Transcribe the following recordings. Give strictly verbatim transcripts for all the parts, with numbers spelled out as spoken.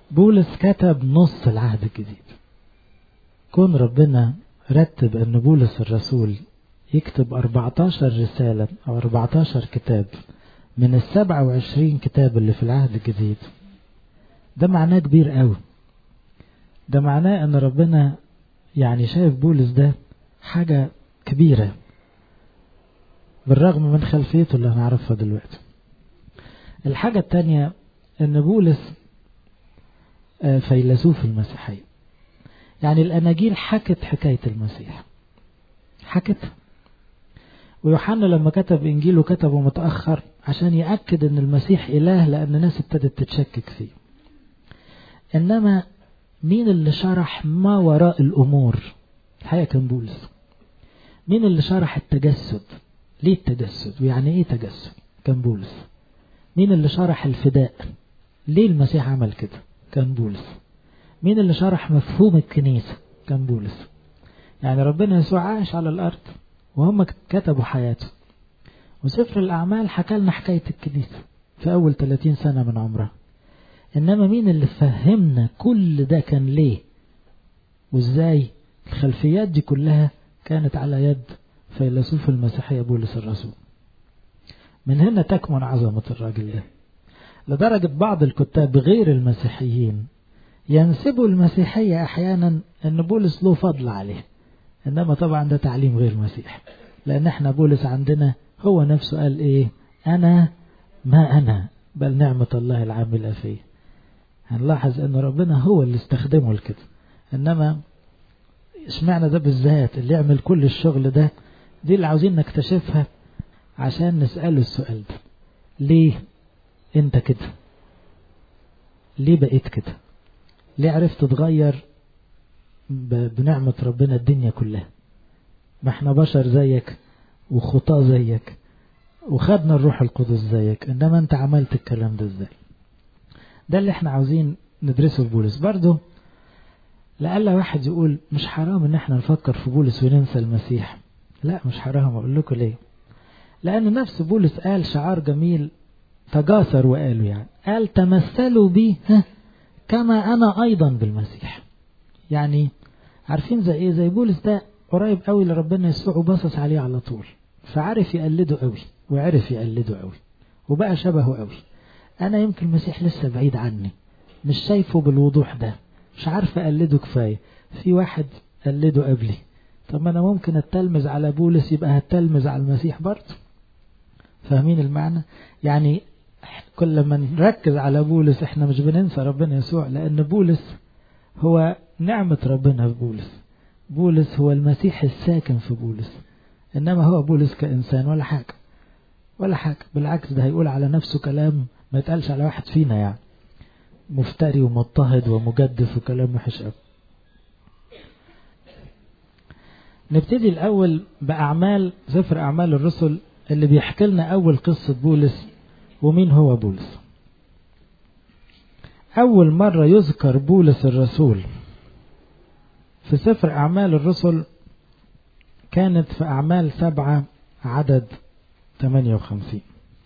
بولس كتب نص العهد الجديد. كون ربنا رتب أن بولس الرسول يكتب أربعتاشر رسالة أو أربعتاشر كتاب من السبعة وعشرين كتاب اللي في العهد الجديد، ده معناه كبير قوي. ده معناه أن ربنا يعني شايف بولس ده حاجة كبيرة بالرغم من خلفيته اللي هنعرفها دلوقتي. الحاجة التانية أن بولس فيلسوف المسيحية، يعني الأناجيل حكت حكاية المسيح، حكت. ويوحنا لما كتب إنجيله كتبه متأخر عشان يأكد أن المسيح إله، لأن ناس ابتدت تتشكك فيه. إنما مين اللي شرح ما وراء الأمور؟ الحقيقة كان بولس. مين اللي شرح التجسد؟ ليه التجسد ويعني إيه تجسد؟ كان بولس. مين اللي شرح الفداء؟ ليه المسيح عمل كده؟ كان بولس. مين اللي شرح مفهوم الكنيسة؟ كان بولس. يعني ربنا يسوع عاش على الأرض وهم كتبوا حياته، وسفر الأعمال حكى لنا حكاية الكنيسة في أول ثلاثين سنة من عمرها. إنما مين اللي فهمنا كل ده كان ليه وإزاي؟ الخلفيات دي كلها كانت على يد فيلسوف المسيحية بولس الرسول. من هنا تكمن عظمة الراجل ده، لدرجة بعض الكتاب غير المسيحيين ينسبوا المسيحية أحيانا أن بولس له فضل عليه. إنما طبعا ده تعليم غير مسيحي، لأن احنا بولس عندنا هو نفسه قال إيه؟ أنا ما أنا بل نعمة الله العاملة فيه. هنلاحظ أن ربنا هو اللي استخدمه لكده. إنما اشمعنى ده بالذات اللي يعمل كل الشغل ده؟ دي اللي عاوزين نكتشفها عشان نسأله السؤال ده. ليه انت كده؟ ليه بقيت كده؟ ليه عرفت تغير بنعمة ربنا الدنيا كلها؟ ما احنا بشر زيك وخطاة زيك وخدنا الروح القدس زيك، انما انت عملت الكلام ده ازاي؟ ده اللي احنا عاوزين ندرسه في بولس. برضو لألا واحد يقول مش حرام ان احنا نفكر في بولس وننسى المسيح. لا مش حرام. اقول لكم ليه. لان نفس بولس قال شعار جميل تجاسر وقالوا، يعني قال تمثلوا بي كما انا ايضا بالمسيح. يعني عارفين زي ايه؟ زي بولس ده قريب قوي لربنا يسوع وبصص عليه على طول، فعرف يقلده قوي وعرف يقلده قوي وبقى شبهه قوي. انا يمكن المسيح لسه بعيد عني، مش شايفه بالوضوح ده، مش عارف اقلده كفاية. في واحد قلده قبلي، طب ما انا ممكن اتلمذ على بولس يبقى هتلمذ على المسيح برضه. فاهمين المعنى؟ يعني كل ما نركز على بولس احنا مش بننسى ربنا يسوع، لان بولس هو نعمة ربنا في بولس. بولس هو المسيح الساكن في بولس، انما هو بولس كإنسان ولا حاجة ولا حاجة. بالعكس ده هيقول على نفسه كلام ما يتقالش على واحد فينا، يعني مفتري ومضطهد ومجدف وكلام وحش قوي. نبتدي الأول بأعمال، سفر أعمال الرسل اللي بيحكي لنا أول قصة بولس ومين هو بولس. أول مرة يذكر بولس الرسول في سفر أعمال الرسل كانت في أعمال سبعة عدد ثمانية وخمسين.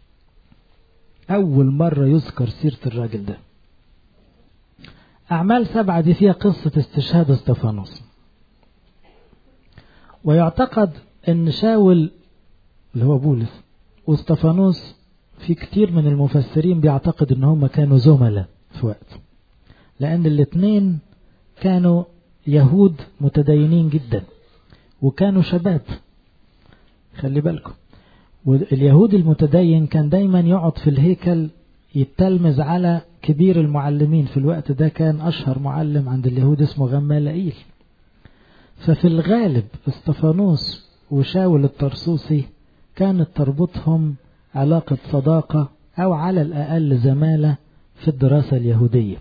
أول مرة يذكر سيرة الراجل ده. أعمال سبعة دي فيها قصة استشهاد استفانوس، ويعتقد أن شاول اللي هو بولس واستفانوس في كتير من المفسرين بيعتقد أن هم كانوا زملاء في وقت، لأن الاثنين كانوا يهود متدينين جدا وكانوا شباب. خلي بالكم، واليهود المتدين كان دايما يقعد في الهيكل يتلمذ على كبير المعلمين. في الوقت ده كان أشهر معلم عند اليهود اسمه غمالائيل. ففي الغالب استفانوس وشاول الطرسوسي كانت تربطهم علاقة صداقة أو على الأقل زمالة في الدراسة اليهودية.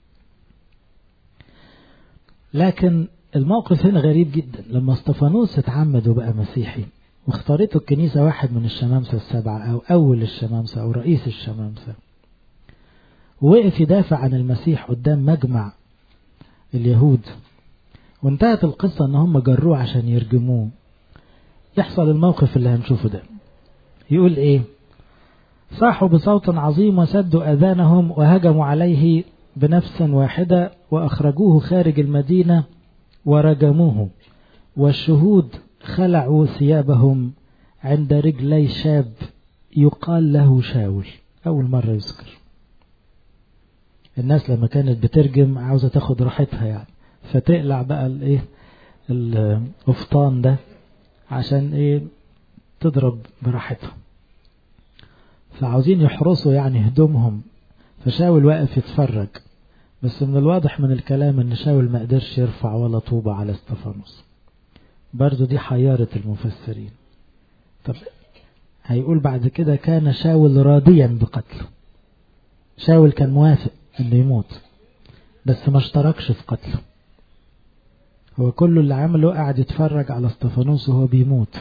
لكن الموقف هنا غريب جدا. لما استفانوس اتعمد وبقى مسيحي واختارته الكنيسة واحد من الشمامسة السبعة أو أول الشمامسة أو رئيس الشمامسة، ووقف يدافع عن المسيح قدام مجمع اليهود، وانتهت القصة ان هم جروه عشان يرجموه، يحصل الموقف اللي هنشوفه ده. يقول ايه؟ صاحوا بصوت عظيم وسدوا اذانهم وهجموا عليه بنفس واحدة وأخرجوه خارج المدينة ورجموه، والشهود خلعوا ثيابهم عند رجلي شاب يقال له شاول. أول مرة يذكر. الناس لما كانت بترجم عاوزة تاخد راحتها يعني، فتقلع بقى الايه القفطان ده عشان ايه تضرب براحتها، فعاوزين يحرسوا يعني هدومهم. فشاول واقف يتفرج، بس من الواضح من الكلام ان شاول ما قدرش يرفع ولا طوبة على استفانوس. برضو دي حيارة المفسرين. طب هيقول بعد كده كان شاول راضيا بقتله. شاول كان موافق انه يموت بس ما اشتركش في قتله. هو كل اللي عمله قاعد يتفرج على استفانوس وهو بيموت.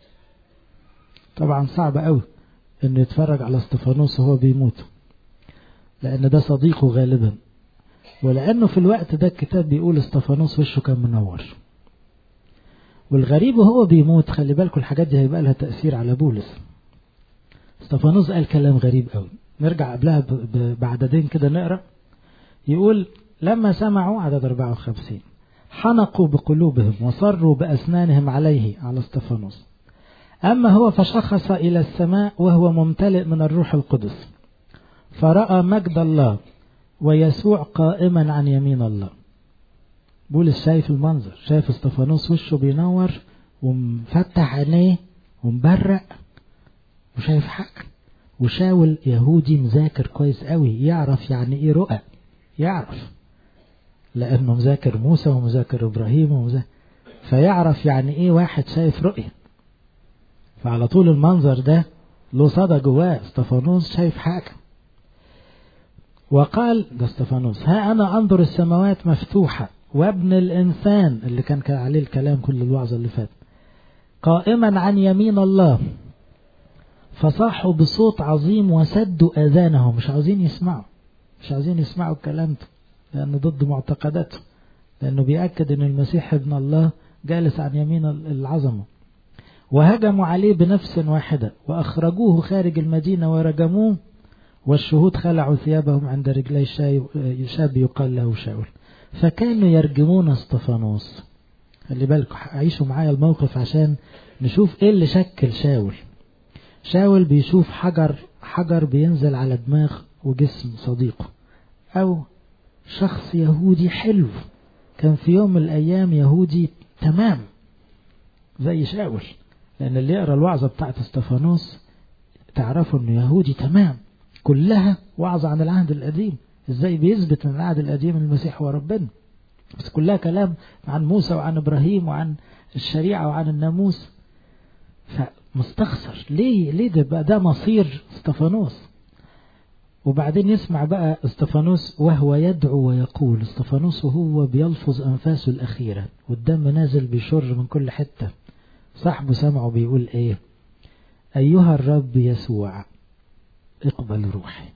طبعا صعب قوي انه يتفرج على استفانوس وهو بيموت، لان ده صديقه غالبا، ولانه في الوقت ده الكتاب بيقول استفانوس وشه كان منور. والغريب وهو بيموت، خلي بالكم الحاجات دي هيبقى لها تأثير على بولس. استفانوس قال كلام غريب قوي، نرجع قبلها بعددين كده نقرأ. يقول لما سمعوا، عدد أربعة وخمسين، حنقوا بقلوبهم وصروا بأسنانهم عليه، على استفانوس. أما هو فشخص إلى السماء وهو ممتلئ من الروح القدس، فرأى مجد الله ويسوع قائما عن يمين الله. بولس شايف المنظر، شايف استفانوس وشه بينور ومفتح عينيه ومبرق وشايف حق. وشاول يهودي مذاكر كويس قوي، يعرف يعني ايه رؤى، يعرف لأنه مذاكر موسى ومذاكر إبراهيم ومذاكر، فيعرف يعني ايه واحد شايف رؤية. فعلى طول المنظر ده له صدى جواه، استفانوس شايف حاجة. وقال ده استفانوس: ها أنا أنظر السماوات مفتوحة وابن الإنسان، اللي كان عليه الكلام كل الوعظة اللي فات، قائما عن يمين الله. فصاحوا بصوت عظيم وسدوا آذانهم، مش عاوزين يسمعوا، مش عاوزين يسمعوا الكلام ده، لأنه ضد معتقداته، لأنه بيأكد أن المسيح ابن الله جالس عن يمين العظمة. وهجموا عليه بنفس واحدة وأخرجوه خارج المدينة ورجموه، والشهود خلعوا ثيابهم عند رجلي شاب يقال له شاول. فكانوا يرجمون استفانوس. خلي بالكم، عيشوا معايا الموقف عشان نشوف ايه اللي شكل شاول. شاول بيشوف حجر حجر بينزل على دماغ وجسم صديقه، او شخص يهودي حلو كان في يوم من الايام يهودي تمام زي شاول، لان اللي يقرأ الوعظة بتاعت استفانوس تعرفوا انه يهودي تمام، كلها وعظة عن العهد القديم، ازاي بيثبت من العهد القديم المسيح هو ربنا، بس كلها كلام عن موسى وعن ابراهيم وعن الشريعة وعن الناموس. فمستخسر ليه ليه ده بقى ده مصير استفانوس. وبعدين يسمع بقى استفانوس وهو يدعو ويقول، استفانوس وهو بيلفظ أنفاسه الأخيرة والدم نازل بيشر من كل حتة، صاحبه سمعه بيقول ايه؟ أيها الرب يسوع اقبل روحي.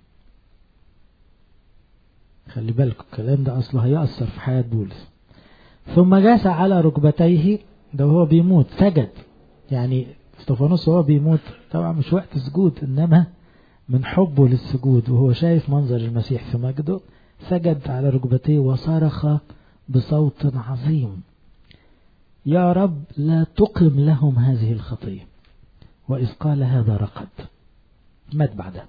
خلي بالكم الكلام ده أصله هيأثر في حياة بولس. ثم جاس على ركبتيه، ده وهو بيموت سجد. يعني استفانوس وهو بيموت طبعا مش وقت سجود، إنما من حبه للسجود وهو شايف منظر المسيح في مجده، سجد على ركبتيه وصرخ بصوت عظيم: يا رب لا تقم لهم هذه الخطية. وإذ قال هذا رقد، مات بعدها.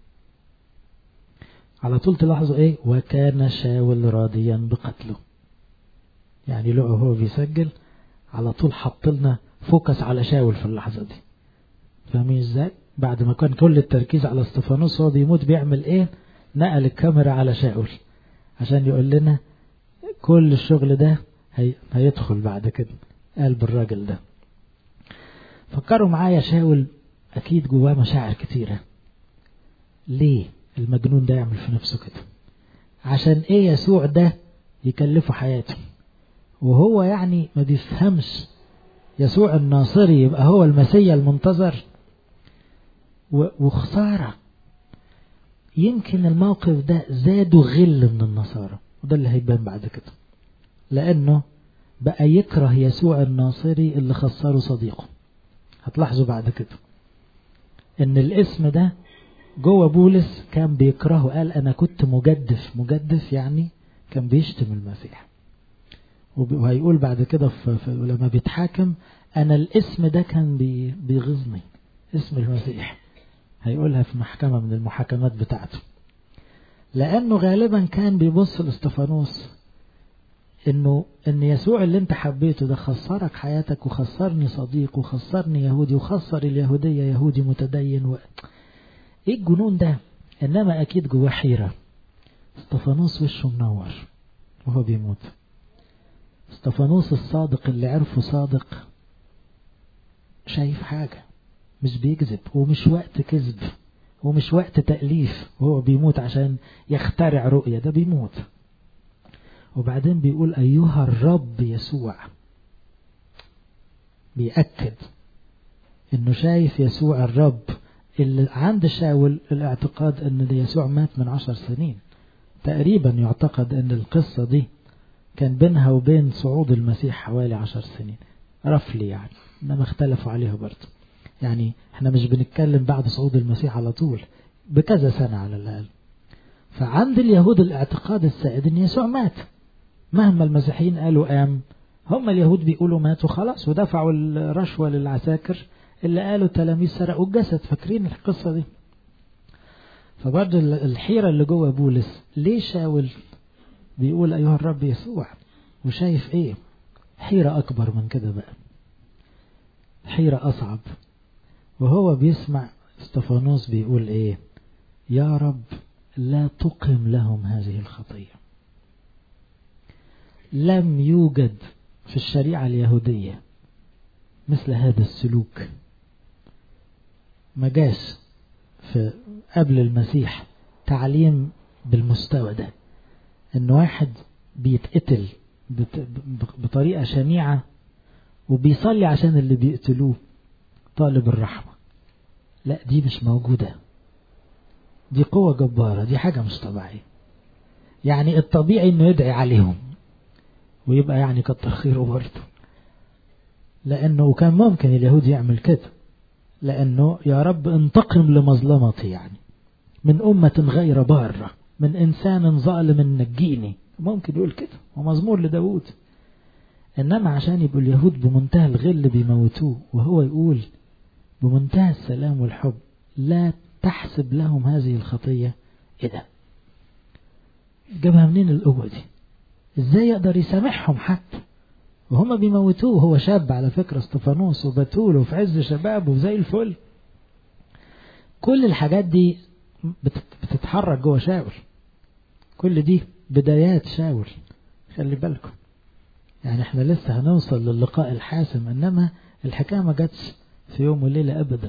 على طول تلاحظوا ايه؟ وكان شاول راضيا بقتله. يعني لو هو بيسجل على طول حط لنا فوكس على شاول في اللحظة دي. فاهمين ازاي؟ بعد ما كان كل التركيز على استفانوس وهو بيموت بيعمل ايه؟ نقل الكاميرا على شاول عشان يقول لنا كل الشغل ده هي... هيدخل بعد كده قلب الراجل ده. فكروا معايا، شاول اكيد جواه مشاعر كتيرة. ليه المجنون ده يعمل في نفسه كده؟ عشان ايه يسوع ده يكلفه حياته؟ وهو يعني ما بيفهمش يسوع الناصري يبقى هو المسيا المنتظر. وخسارة، يمكن الموقف ده زادوا غل من النصارى، وده اللي هيبان بعد كده، لأنه بقى يكره يسوع الناصري اللي خسره صديقه. هتلاحظوا بعد كده ان الاسم ده جوه بولس كان بيكرهه، قال أنا كنت مجدف. مجدف يعني كان بيشتم المسيح، وهيقول بعد كده في لما بيتحاكم أنا الاسم ده كان بيغيظني، اسم المسيح. هيقولها في محكمة من المحاكمات بتاعته، لأنه غالبا كان بيبص لاستفانوس إنه إن يسوع اللي أنت حبيته ده خسرك حياتك، وخسرني صديق، وخسرني يهودي، وخسر اليهودية يهودي متدين و... إيه الجنون ده؟ إنما أكيد جواه حيرة. استفانوس وشه منور وهو بيموت. استفانوس الصادق اللي عرفه صادق، شايف حاجة، مش بيكذب، ومش وقت كذب، ومش وقت تأليف، وهو بيموت عشان يخترع رؤية، ده بيموت. وبعدين بيقول أيها الرب يسوع، بيأكد إنه شايف يسوع الرب. اللي عند شاول الاعتقاد إن يسوع مات من عشر سنين تقريبا، يعتقد إن القصة دي كان بينها وبين صعود المسيح حوالي عشر سنين رفلي يعني، إنما اختلفوا عليها برضه. يعني احنا مش بنتكلم بعد صعود المسيح على طول، بكذا سنة على الأقل. فعند اليهود الاعتقاد السائد إن يسوع مات، مهما المسيحيين قالوا قام، هم اليهود بيقولوا مات وخلاص، ودفعوا الرشوة للعساكر اللي قالوا التلاميذ سرقوا الجسد. فاكرين القصة دي؟ فبرضه الحيرة اللي جوه بولس، ليه شاول بيقول أيها الرب يسوع وشايف ايه؟ حيرة أكبر من كده بقى، حيرة أصعب. وهو بيسمع استفانوس بيقول ايه؟ يا رب لا تقم لهم هذه الخطية. لم يوجد في الشريعة اليهودية مثل هذا السلوك، ما جاش في قبل المسيح تعليم بالمستوى ده، ان واحد بيتقتل بطريقة شنيعة وبيصلي عشان اللي بيقتلوه طالب الرحمة. لا، دي مش موجودة، دي قوة جبارة، دي حاجة مش طبيعية. يعني الطبيعي انه يدعي عليهم ويبقى يعني كتر خيره برضه، لانه كان ممكن اليهود يعمل كده، لانه يا رب انتقم لمظلمتي، يعني من أمة غير بارة، من إنسان ظالم نجيني، ممكن يقول كده، ومزمور لداود. إنما عشان يبقوا اليهود بمنتهى الغل بيموتوه، وهو يقول بمنتهى السلام والحب لا تحسب لهم هذه الخطية. إيه ده؟ جابها منين القوة دي؟ إزاي يقدر يسامحهم حتى وهم بيموتوه؟ هو شاب على فكرة استفانوس، وبتول وفي عز شبابه وزي الفل. كل الحاجات دي بتتحرك جوه شاول، كل دي بدايات شاول، خلي بالكم. يعني احنا لسه هنوصل للقاء الحاسم، انما الحكاية ما جاتش في يوم وليلة ابدا.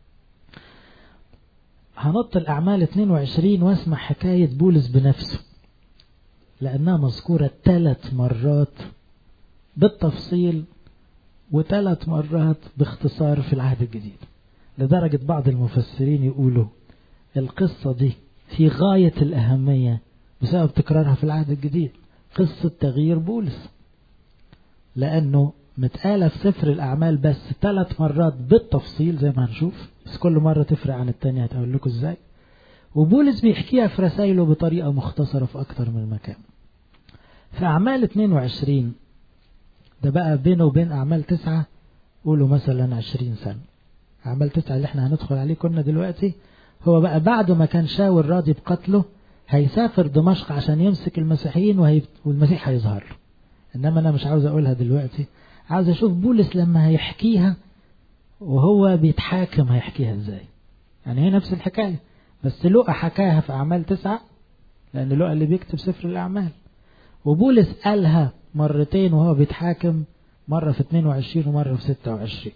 هنط الأعمال اثنين وعشرين واسمع حكاية بولس بنفسه، لأنها مذكورة ثلاث مرات بالتفصيل وثلاث مرات باختصار في العهد الجديد، لدرجة بعض المفسرين يقولوا القصة دي في غاية الأهمية بسبب تكرارها في العهد الجديد، قصة تغيير بولس، لأنه متقالة في سفر الأعمال بس ثلاث مرات بالتفصيل زي ما هنشوف، بس كل مرة تفرق عن التانية، هتقول لكم ازاي. وبولس بيحكيها في رسائله بطريقة مختصرة في أكتر من مكان. في أعمال اثنين وعشرين ده بقى بينه وبين أعمال تسعة قولوا مثلا عشرين سنة. أعمال تسعة اللي احنا هندخل عليه كنا دلوقتي، هو بقى بعد ما كان شاول راضي بقتله هيسافر دمشق عشان يمسك المسيحيين وهي... والمسيح هيظهر له. إنما أنا مش عاوز أقولها دلوقتي، عاوز أشوف بولس لما هيحكيها وهو بيتحاكم هيحكيها ازاي. يعني هي نفس الحكاية، بس لوقا حكاها في أعمال تسعة لأن لوقا اللي بيكتب سفر الأعمال، وبولس قالها مرتين وهو بيتحاكم، مرة في اثنين وعشرين ومرة في ستة وعشرين.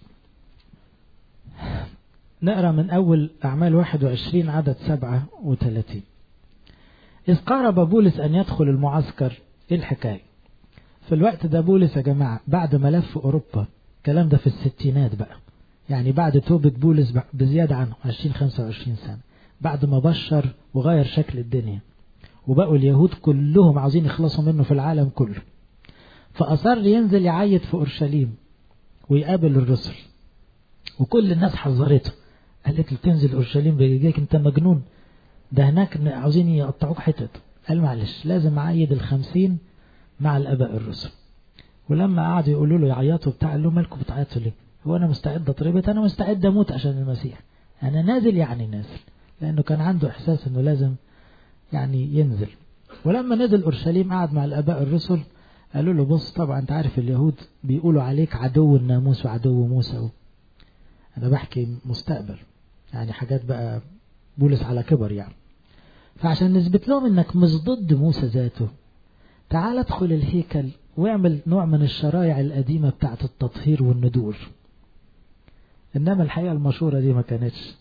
نقرأ من أول أعمال واحد وعشرين عدد سبعة وثلاثين. إذ قارب بولس أن يدخل المعسكر. إيه الحكاية؟ في الوقت ده بولس يا جماعة بعد ما لف أوروبا، الكلام ده في الستينات بقى، يعني بعد توبة بولس بزيادة عنه عشرين خمسة وعشرين سنة، بعد ما بشر وغير شكل الدنيا وبقوا اليهود كلهم عاوزين يخلصوا منه في العالم كله، فأصر ينزل يعيد في أورشليم ويقابل الرسل، وكل الناس حذرته قالت له تنزل أورشليم بيجيك أنت مجنون، ده هناك عاوزين يقطعوك حتت. قال معلش لازم أعيد الخمسين مع الآباء الرسل. ولما قعدوا يقولوا له يعيطوا بتاع، قال له مالكم بتعيطوا ليه؟ هو أنا مستعد أتربط؟ أنا مستعد أموت عشان المسيح، أنا نازل يعني نازل، لأنه كان عنده إحساس أنه لازم يعني ينزل. ولما نزل أورشليم قعد مع الآباء الرسل، قالوا له بص طبعا أنت عارف اليهود بيقولوا عليك عدو الناموس وعدو موسى. أنا بحكي مستقبل يعني حاجات بقى بولس على كبر يعني. فعشان نثبت لهم انك مش ضد موسى ذاته، تعال ادخل الهيكل واعمل نوع من الشرائع القديمة بتاعت التطهير والندور. انما الحقيقة المشورة دي ما كانتش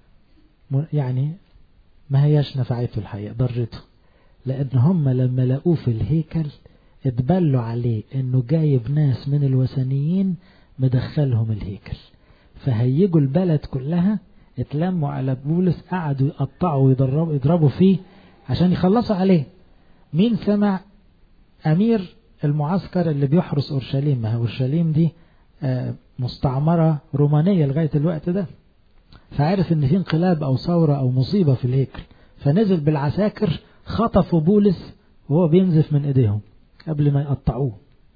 يعني ما هياش نفعته الحقيقة، ضرته، لان هم لما لقوه في الهيكل اتبلوا عليه انه جايب ناس من الوثنيين مدخلهم الهيكل، فهيجوا البلد كلها اتلموا على بولس، قعدوا يقطعوا ويضربوا يضربوا فيه عشان يخلصوا عليه. مين سمع؟ أمير المعسكر اللي بيحرس أورشليم، ما هو أورشليم دي مستعمرة رومانية لغاية الوقت ده، فعرف ان في انقلاب او ثورة او مصيبة في الهيكل، فنزل بالعساكر خطفوا بولس وهو بينزف من ايديهم قبل ما يقطعوه،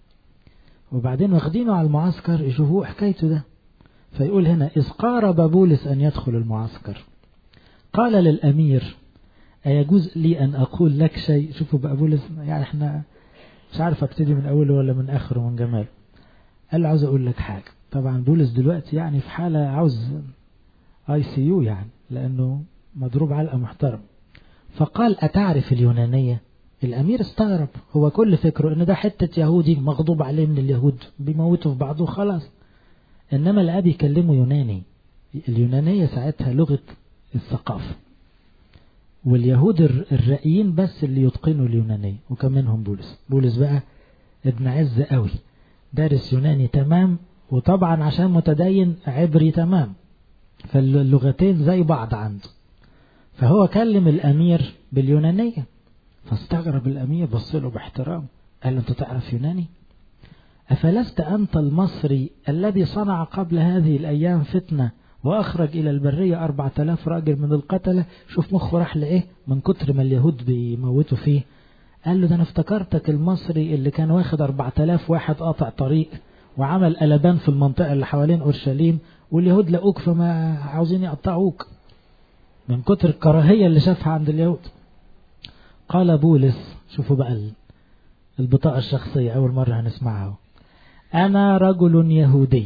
وبعدين واخدينه على المعسكر يشوفوه حكايته ده. فيقول هنا إذ قارب بولس أن يدخل المعسكر قال للأمير أيجوز لي أن أقول لك شيء؟ شوفوا بقى بولس يعني احنا مش عارف ابتدي من أوله ولا من آخره من جمال. قال له عاوز أقول لك حاجة. طبعا بولس دلوقتي يعني في حالة عاوز آي سي يو يعني، لأنه مضروب علقة محترم. فقال أتعرف اليونانية؟ الأمير استغرب، هو كل فكره إن ده حتة يهودي مغضوب عليه من اليهود بيموتوا في بعضه خلاص، إنما الآب يكلمه يوناني. اليونانية ساعتها لغة الثقافة، واليهود الرأيين بس اللي يتقنوا اليونانية، وكمنهم بولس. بولس بقى ابن عز قوي، دارس يوناني تمام، وطبعا عشان متدين عبري تمام، فاللغتين زي بعض عنده. فهو كلم الأمير باليونانية، فاستغرب الأمير، بص له باحترام، قال له أنت تعرف يوناني؟ أفلست أنت المصري الذي صنع قبل هذه الأيام فتنة وأخرج إلى البرية أربعة آلاف راجل من القتلة؟ شوف مخه راح لإيه من كتر ما اليهود بيموتوا فيه. قال له ده أنا افتكرتك المصري اللي كان واخد أربعة آلاف واحد قاطع طريق وعمل قلبان في المنطقة اللي حوالين أورشليم، واليهود لقوك فما عاوزين يقطعوك من كتر الكراهية اللي شافها عند اليهود. قال بولس، شوفوا بقى البطاقة الشخصية أول مرة هنسمعها، أنا رجل يهودي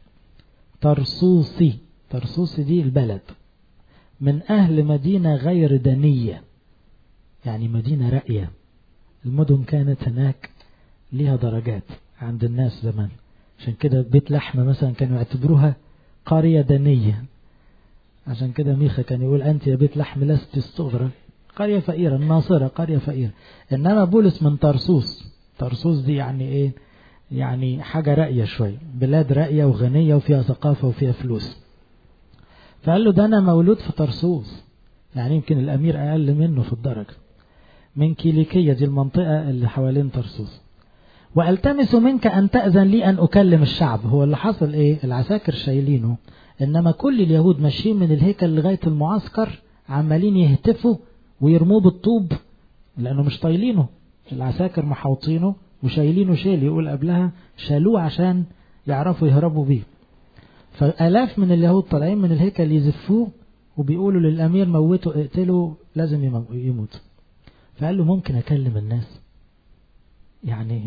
ترسوسي، ترسوسي دي البلد، من أهل مدينة غير دنية، يعني مدينة رأية. المدن كانت هناك ليها درجات عند الناس زمان، عشان كده بيت لحمة مثلا كانوا يعتبروها قرية دنية، عشان كده ميخا كان يقول أنت يا بيت لحم لست الصغرى، قرية فقيرة. الناصرة قرية فقيرة، إنما بولس من ترسوس. ترسوس دي يعني إيه؟ يعني حاجة رأية شوي، بلاد رأية وغنية وفيها ثقافة وفيها فلوس. فقال له ده أنا مولود في ترسوس، يعني يمكن الأمير أقل منه في الدرجة، من كيليكية دي المنطقة اللي حوالين ترسوس. وألتمس منك أن تأذن لي أن أكلم الشعب. هو اللي حصل إيه؟ العساكر شايلينه، إنما كل اليهود ماشيين من الهيكل لغاية المعسكر عمالين يهتفوا ويرموه بالطوب، لأنه مش طايلينه، العساكر محاوطينه وشايلينه شيل، يقول قبلها شالوه عشان يعرفوا يهربوا بيه. فآلاف من اليهود طالعين من الهيكل يزفوه وبيقولوا للأمير موته اقتله لازم يموت. فقال له ممكن أكلم الناس يعني.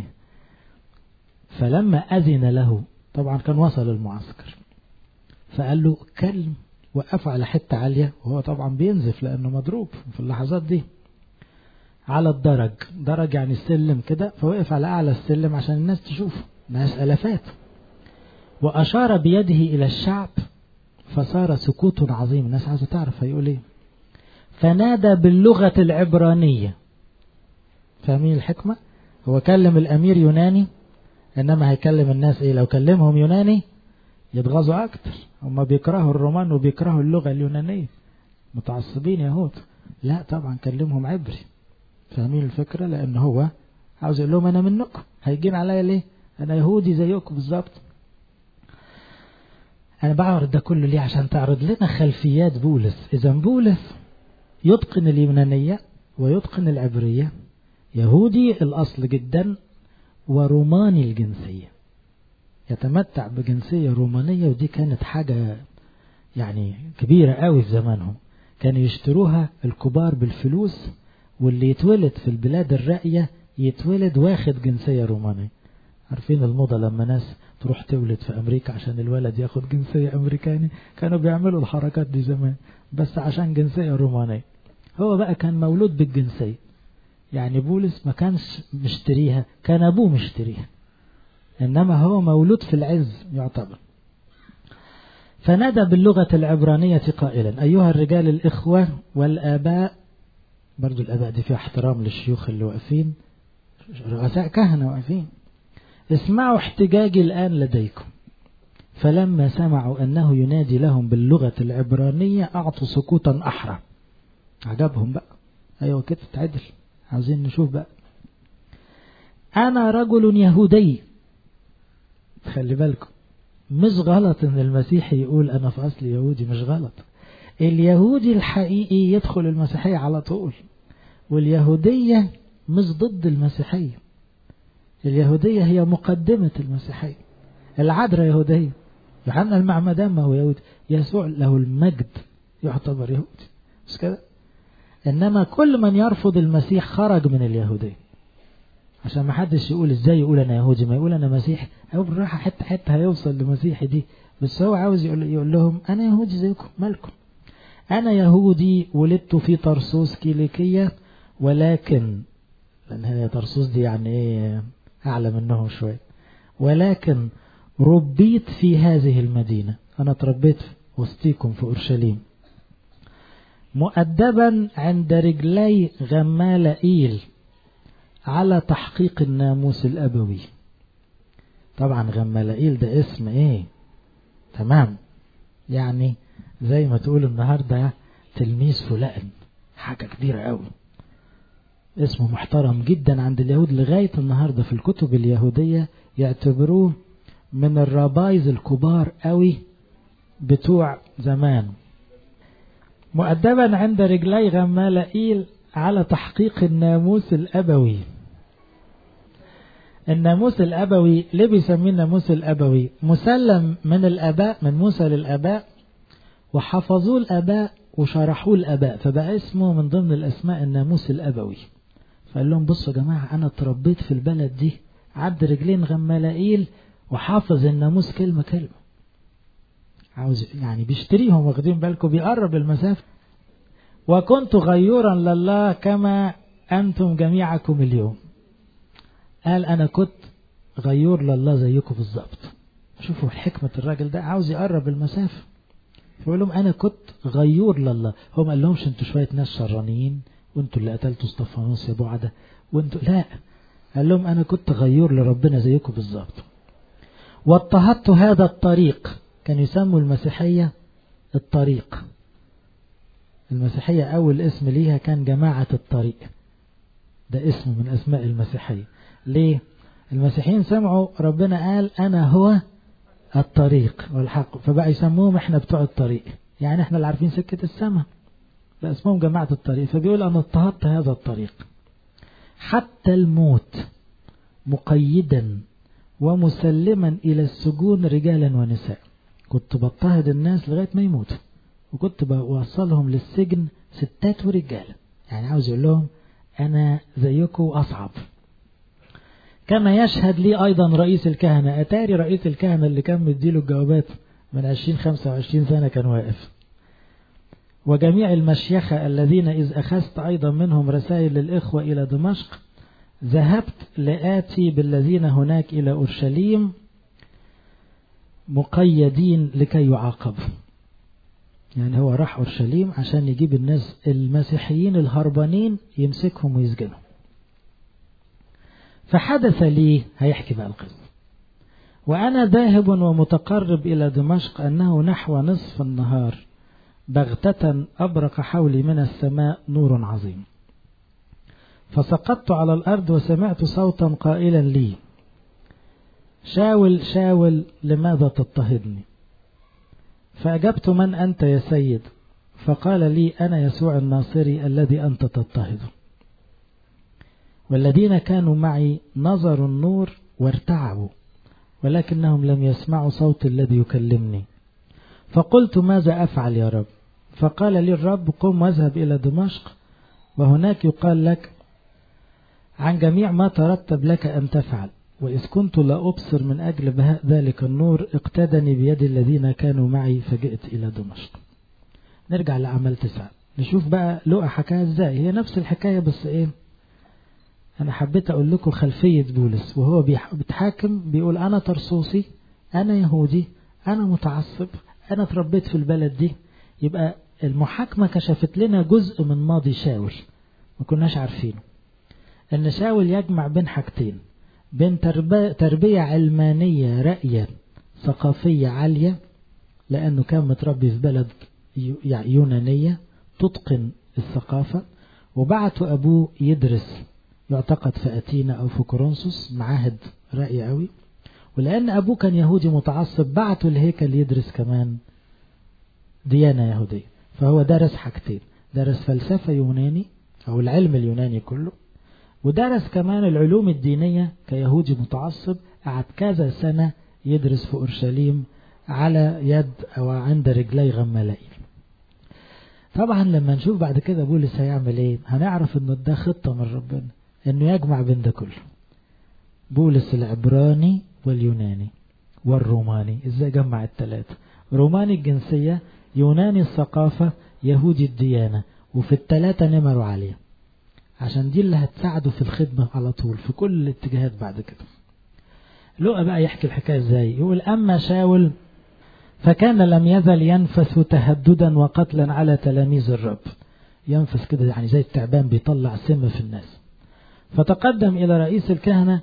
فلما أذن له، طبعا كان وصل المعسكر، فقال له كلم، وقف على حتة عالية، وهو طبعا بينزف لأنه مضروب في اللحظات دي، على الدرج، درج يعني السلم كده، فوقف على أعلى السلم عشان الناس تشوف، ناس ألفات، وأشار بيده إلى الشعب فصار سكوت عظيم. الناس عاوزة تعرف هيقول إيه، فنادى باللغة العبرانية. فاهمين الحكمة؟ هو كلم الأمير يوناني، إنما هيكلم الناس إيه؟ لو كلمهم يوناني يتغاظوا أكتر، هم بيكرهوا الرومان وبيكرهوا اللغة اليونانية، متعصبين يهود. لا طبعا كلمهم عبري. فاهمين الفكرة؟ لأن هو عاوز يقول لهم أنا منكم، هيجين عليا ليه؟ أنا يهودي زيكم بالظبط. أنا بعرض ده كله ليه؟ عشان تعرض لنا خلفيات بولس. إذا بولس يتقن اليونانية ويتقن العبرية، يهودي الأصل جدا وروماني الجنسية، يتمتع بجنسية رومانية، ودي كانت حاجة يعني كبيرة قوي في زمانهم. كانوا يشتروها الكبار بالفلوس، واللي يتولد في البلاد الراقية يتولد واخد جنسية رومانية. عارفين الموضة لما ناس تروح تولد في أمريكا عشان الولد ياخد جنسية أمريكاني؟ كانوا بيعملوا الحركات دي زمان بس عشان جنسية رومانية. هو بقى كان مولود بالجنسية، يعني بولس ما كانش مشتريها، كان أبوه مشتريها، إنما هو مولود في العز يعتبر. فنادى باللغة العبرانية قائلا: أيها الرجال الإخوة والآباء، برضو الآباء دي فيها احترام للشيوخ اللي واقفين، رؤساء كهنة واقفين، اسمعوا احتجاجي الآن لديكم. فلما سمعوا أنه ينادي لهم باللغة العبرانية أعطوا سكوتا أحرى. عجبهم بقى، أيوة كده تعدل، عاوزين نشوف بقى. أنا رجل يهودي، خلي بالكم مش غلط ان المسيحي يقول انا في اصل يهودي، مش غلط. اليهودي الحقيقي يدخل المسيحية على طول، واليهودية مش ضد المسيحية، اليهودية هي مقدمة المسيحية. العذراء يهودية، يوحنا المعمدان ما هو يهودي، يسوع له المجد يعتبر يهودي، مش كده؟ انما كل من يرفض المسيح خرج من اليهودية. عشان ما حدش يقول ازاي يقول انا يهودي، ما يقول انا مسيحي، او بالراحه حته حته هيوصل لمسيحي دي. بس هو عاوز يقول, يقول لهم انا يهودي زيكم، مالكم؟ انا يهودي ولدت في طرسوس كيليكيه، ولكن لان هي طرسوس دي يعني ايه اعلى منهم شويه، ولكن ربيت في هذه المدينه، انا تربيت وسطيكم في اورشليم، مؤدبا عند رجلي غمالائيل على تحقيق الناموس الأبوي. طبعا غمالائيل ده اسم ايه؟ تمام، يعني زي ما تقول النهاردة تلميذ فلان، حاجة كبيرة قوي، اسمه محترم جدا عند اليهود لغاية النهاردة. في الكتب اليهودية يعتبروه من الرابايز الكبار قوي بتوع زمان. مؤدبا عند رجلي غمالائيل على تحقيق الناموس الأبوي. الناموس الأبوي ليه بيسميه الناموس الأبوي؟ مسلم من الآباء، من موسى للآباء، وحفظوه الآباء وشرحوه الآباء، فبقى اسمه من ضمن الأسماء الناموس الأبوي. فقال لهم بصوا يا جماعة، أنا اتربيت في البلد دي عبد رجلين غمالائيل وحافظ الناموس كلمة كلمة. عاوز يعني بيشتريهم، واخدين بالكم بيقرب المسافة. وكنت غيورا لله كما أنتم جميعكم اليوم. قال أنا كنت غيور لله زيكم بالظبط. شوفوا حكمة الراجل ده، عاوز يقرب المسافة. فقال لهم أنا كنت غيور لله. هم قال لهمش أنتوا شوية ناس شرانيين وأنتوا اللي قتلتوا اسطفانوس يا بعدة وأنتوا، لا، قال لهم أنا كنت غيور لربنا زيكم بالظبط. واضطهدت هذا الطريق. كان يسموا المسيحية الطريق. المسيحية أول اسم ليها كان جماعة الطريق، ده اسم من أسماء المسيحية. ليه؟ المسيحيين سمعوا ربنا قال أنا هو الطريق والحق، فبقى يسموهم احنا بتوع الطريق، يعني احنا اللي عارفين سكة السماء، بقى اسمهم جماعة الطريق. فبيقول أنا اضطهدت هذا الطريق حتى الموت، مقيدا ومسلما إلى السجون رجالا ونساء. كنت بضطهد الناس لغاية ما يموتوا، وكنت بوصلهم للسجن ستات ورجالة، يعني عاوز يقول لهم أنا زيكم أصعب. كما يشهد لي أيضا رئيس الكهنة. أتاري رئيس الكهنة اللي كان مديله الجوابات من عشرين خمسة وعشرين سنة كان واقف. وجميع المشيخة الذين إذ أخذت أيضا منهم رسائل للإخوة إلى دمشق، ذهبت لآتي بالذين هناك إلى أورشليم مقيدين لكي يعاقبوا. يعني هو راح أورشليم عشان يجيب الناس المسيحيين الهربانين يمسكهم ويسجنهم. فحدث لي، هيحكي بقى القصة، وأنا ذاهب ومتقرب إلى دمشق أنه نحو نصف النهار بغتة أبرق حولي من السماء نور عظيم، فسقطت على الأرض وسمعت صوتا قائلا لي: شاول شاول لماذا تضطهدني؟ فأجبت من أنت يا سيد؟ فقال لي أنا يسوع الناصري الذي أنت تضطهده. والذين كانوا معي نظروا النور وارتعبوا، ولكنهم لم يسمعوا صوت الذي يكلمني. فقلت ماذا أفعل يا رب؟ فقال لي الرب قم واذهب إلى دمشق، وهناك يقال لك عن جميع ما ترتب لك أن تفعل. وإذ كنت لا أبصر من أجل بهاء ذلك النور اقتدني بيد الذين كانوا معي فجئت إلى دمشق. نرجع لأعمال تسعة نشوف بقى لقى حكاية ازاي. هي نفس الحكاية بس ايه، أنا حبيت أقول لكم خلفية بولس وهو بيتحاكم. بيقول أنا ترسوسي، أنا يهودي، أنا متعصب، أنا اتربيت في البلد دي. يبقى المحاكمة كشفت لنا جزء من ماضي شاول ما كناش عارفينه، أن شاول يجمع بين حاجتين، بين تربية علمانية رأية ثقافية عالية، لأنه كان متربي في بلد يونانية تتقن الثقافة، وبعته أبوه يدرس يعتقد في أتينا أو في كورنثوس معاهد رأي قوي، ولأن أبوه كان يهودي متعصب بعته الهيكل يدرس كمان ديانة يهودية. فهو درس حاجتين، درس فلسفة يوناني أو العلم اليوناني كله، ودرس كمان العلوم الدينية كيهودي متعصب. قعد كذا سنة يدرس في أورشليم على يد أو عند رجلي غمالائيل. طبعا لما نشوف بعد كده بولس هيعمل ايه هنعرف انه ده خطة من ربنا انه يجمع بين ده كله. بولس العبراني واليوناني والروماني، ازاي جمع الثلاثة؟ روماني الجنسية، يوناني الثقافة، يهودي الديانة، وفي الثلاثة نمروا عالية، عشان دي اللي هتساعده في الخدمة على طول في كل الاتجاهات بعد كده. لقى بقى يحكي الحكاية ازاي. يقول أما شاول فكان لم يزل ينفث تهددا وقتلا على تلاميذ الرب. ينفث كده يعني زي التعبان بيطلع سم في الناس. فتقدم إلى رئيس الكهنة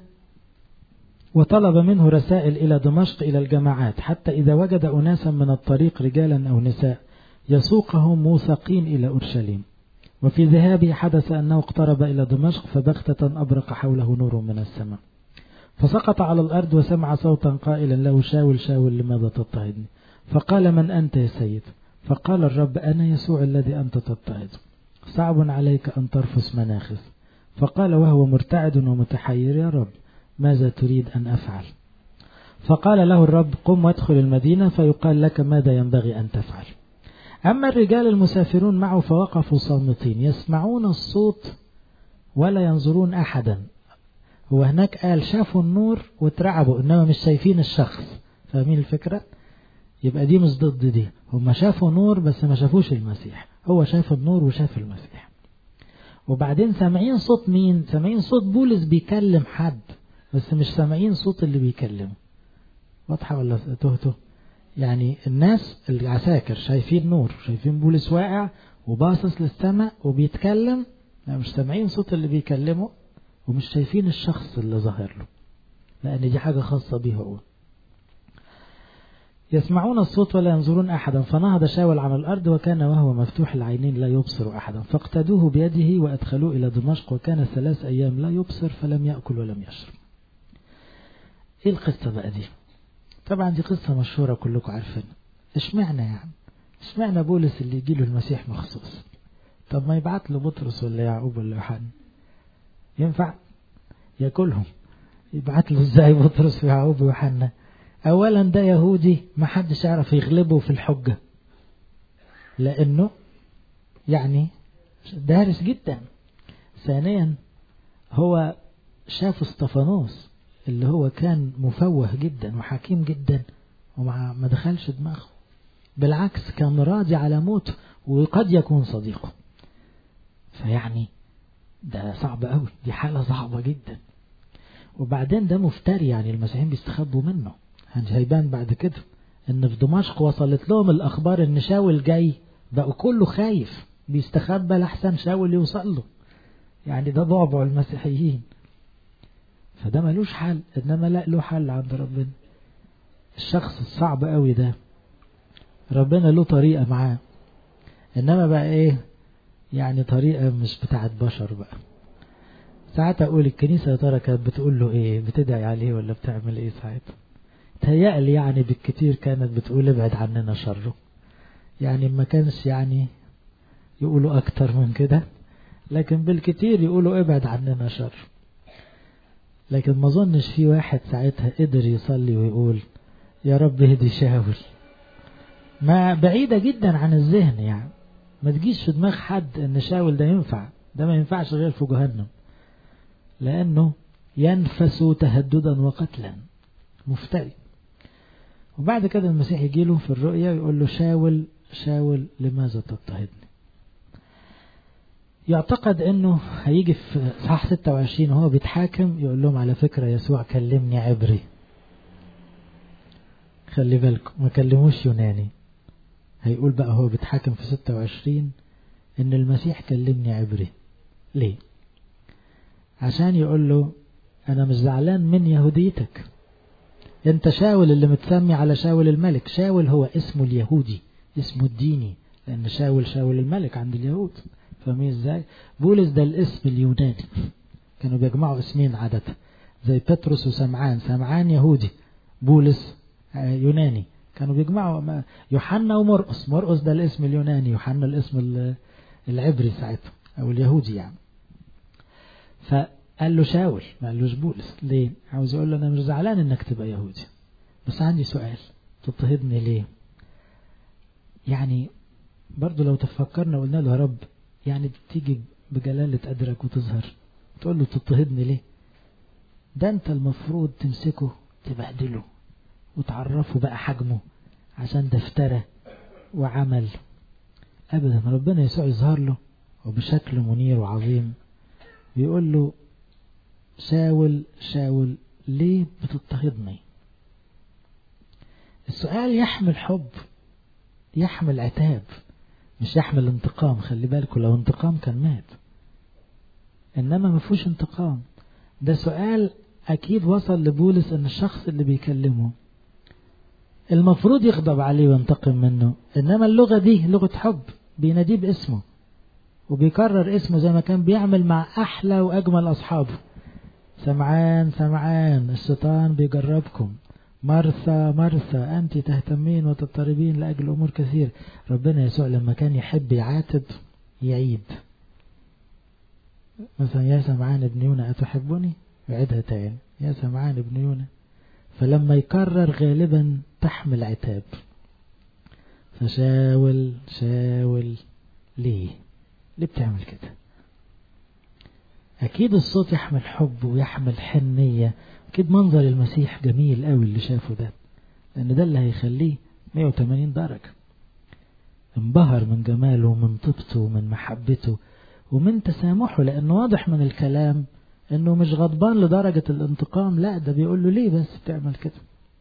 وطلب منه رسائل إلى دمشق إلى الجماعات، حتى إذا وجد أناسا من الطريق رجالا أو نساء يسوقهم موثقين إلى أورشليم. وفي ذهابه حدث أنه اقترب إلى دمشق فبغتة أبرق حوله نور من السماء، فسقط على الأرض وسمع صوتا قائلا له شاول شاول لماذا تضطهدني؟ فقال من أنت يا سيد؟ فقال الرب أنا يسوع الذي أنت تضطهده، صعب عليك أن ترفس مناخس. فقال وهو مرتعد ومتحير يا رب ماذا تريد أن أفعل؟ فقال له الرب قم وادخل المدينة فيقال لك ماذا ينبغي أن تفعل. أما الرجال المسافرون معه فوقفوا صامتين يسمعون الصوت ولا ينظرون أحدا. هو هناك قال شافوا النور وترعبوا إنما مش شايفين الشخص. فاهمين الفكرة؟ يبقى دي مش ضد دي، هم شافوا نور بس ما شافوش المسيح، هو شاف النور وشاف المسيح. وبعدين سامعين صوت مين؟ سامعين صوت بولس بيكلم حد بس مش سامعين صوت اللي بيكلمه. واضحة ولا تهته؟ يعني الناس العساكر شايفين نور، شايفين بولس واقع وباصص للسماء وبيتكلم، مش سامعين صوت اللي بيكلمه ومش شايفين الشخص اللي ظاهر له، لأن دي حاجة خاصة به هو. يسمعون الصوت ولا ينظرون أحدا. فنهض شاول عن الأرض وكان وهو مفتوح العينين لا يبصر أحدا. فاقتدوه بيده وأدخلوه إلى دمشق، وكان ثلاث أيام لا يبصر فلم يأكل ولم يشرب. إيه القصة بقى دي؟ طبعا دي قصة مشهورة كلكم عارفين. اشمعنى يعني اشمعنى بولس اللي يجيله المسيح مخصوص؟ طب ما يبعت له بطرس ولا يعقوب ولا يوحنا ينفع ياكلهم. يبعت له ازاي بطرس ويعقوب ويوحنا؟ اولا ده يهودي ما حدش يعرف يغلبه في الحجة لانه يعني دارس جدا. ثانيا هو شاف اسطفانوس اللي هو كان مفوه جدا وحكيم جدا وما ما دخلش دماغه، بالعكس كان راضي على موته وقد يكون صديقه. فيعني ده صعب قوي، دي حالة صعبة جدا. وبعدين ده مفتري، يعني المسيحيين بيستخبوا منه. هيبان بعد كده ان في دمشق وصلت لهم الاخبار ان شاول جاي، بقوا كله خايف بيستخبى لحسن شاول يوصل له. يعني ده ضعبع المسيحيين. فده ملوش حل، انما لا له حل عند ربنا. الشخص الصعب قوي ده ربنا له طريقة معاه، انما بقى ايه يعني طريقة مش بتاعت بشر بقى. ساعات اقول الكنيسة يا ترى كانت بتقول له ايه، بتدعي عليه ولا بتعمل ايه ساعتها؟ تهيألي يعني بالكتير كانت بتقول ابعد عننا شره، يعني ما كانش يعني يقولوا أكتر من كده، لكن بالكتير يقولوا ابعد عننا شر. لكن ما ظنش في واحد ساعتها قدر يصلي ويقول يا رب اهدي شاول. ما بعيدة جدا عن الذهن، يعني ما تجيش في دماغ حد ان شاول ده ينفع، ده ما ينفعش غير في جهنم، لأنه ينفس تهددا وقتلا، مفتري. وبعد كده المسيح يجيله في الرؤيا يقول له شاول شاول لماذا تضطهدني. يعتقد انه هيجي في صح ستة وعشرين وهو بيتحاكم يقول لهم على فكرة يسوع كلمني عبري، خلي بالكم ما كلموش يوناني. هيقول بقى هو بيتحاكم في ستة وعشرين ان المسيح كلمني عبري. ليه؟ عشان يقول له انا مش زعلان من يهوديتك، انت شاول اللي متسمي على شاول الملك. شاول هو اسمه اليهودي، اسمه الديني، لان شاول شاول الملك عند اليهود. فاهمين ازاي؟ بولس ده الاسم اليوناني، كانوا بيجمعوا اسمين عادة، زي بطرس وسمعان. سمعان يهودي، بولس يوناني، كانوا بيجمعوا. يوحنا ومرقس، مرقس ده الاسم اليوناني، يوحنا الاسم العبري ساعتها او اليهودي يعني. فقال له شاول، ما قالوش بولس. ليه؟ عاوز يقول له انا مش زعلان انك تبقى يهودي، بس عندي سؤال، تضطهدني ليه؟ يعني برضو لو تفكرنا وقلنا له يا رب، يعني تيجي بجلالة قدرك وتظهر تقول له تضطهدني ليه؟ ده انت المفروض تمسكه تبهدله وتعرفه بقى حجمه، عشان ده افترى وعمل. ابدا، ربنا يسوع يظهر له وبشكل منير وعظيم بيقول له شاول شاول ليه بتضطهدني؟ السؤال يحمل حب، يحمل عتاب، مش يحمل انتقام. خلي بالكم، لو انتقام كان مات، انما ما فيهوش انتقام. ده سؤال اكيد وصل لبولس ان الشخص اللي بيكلمه المفروض يغضب عليه وينتقم منه، انما اللغة دي لغة حب، بيناديه باسمه وبيكرر اسمه زي ما كان بيعمل مع احلى واجمل اصحابه. سمعان سمعان الشيطان بيجربكم، مرثى مرثى أنت تهتمين وتضطربين لأجل أمور كثير. ربنا يسوع لما كان يحب يعاتب يعيد، مثلا يا سمعان ابن يونا أتحبني، يعيدها تاني يا سمعان ابن يونا. فلما يكرر غالبا تحمل عتاب. فشاول شاول ليه ليه بتعمل كده؟ أكيد الصوت يحمل حب ويحمل حنية. أكيد منظر المسيح جميل قوي اللي شافه ده، لأن ده اللي هيخليه مية وتمانين درجة. انبهر من جماله ومن طيبته ومن محبته ومن تسامحه، لأنه واضح من الكلام أنه مش غضبان لدرجة الانتقام، لا ده بيقول له ليه بس تعمل كده.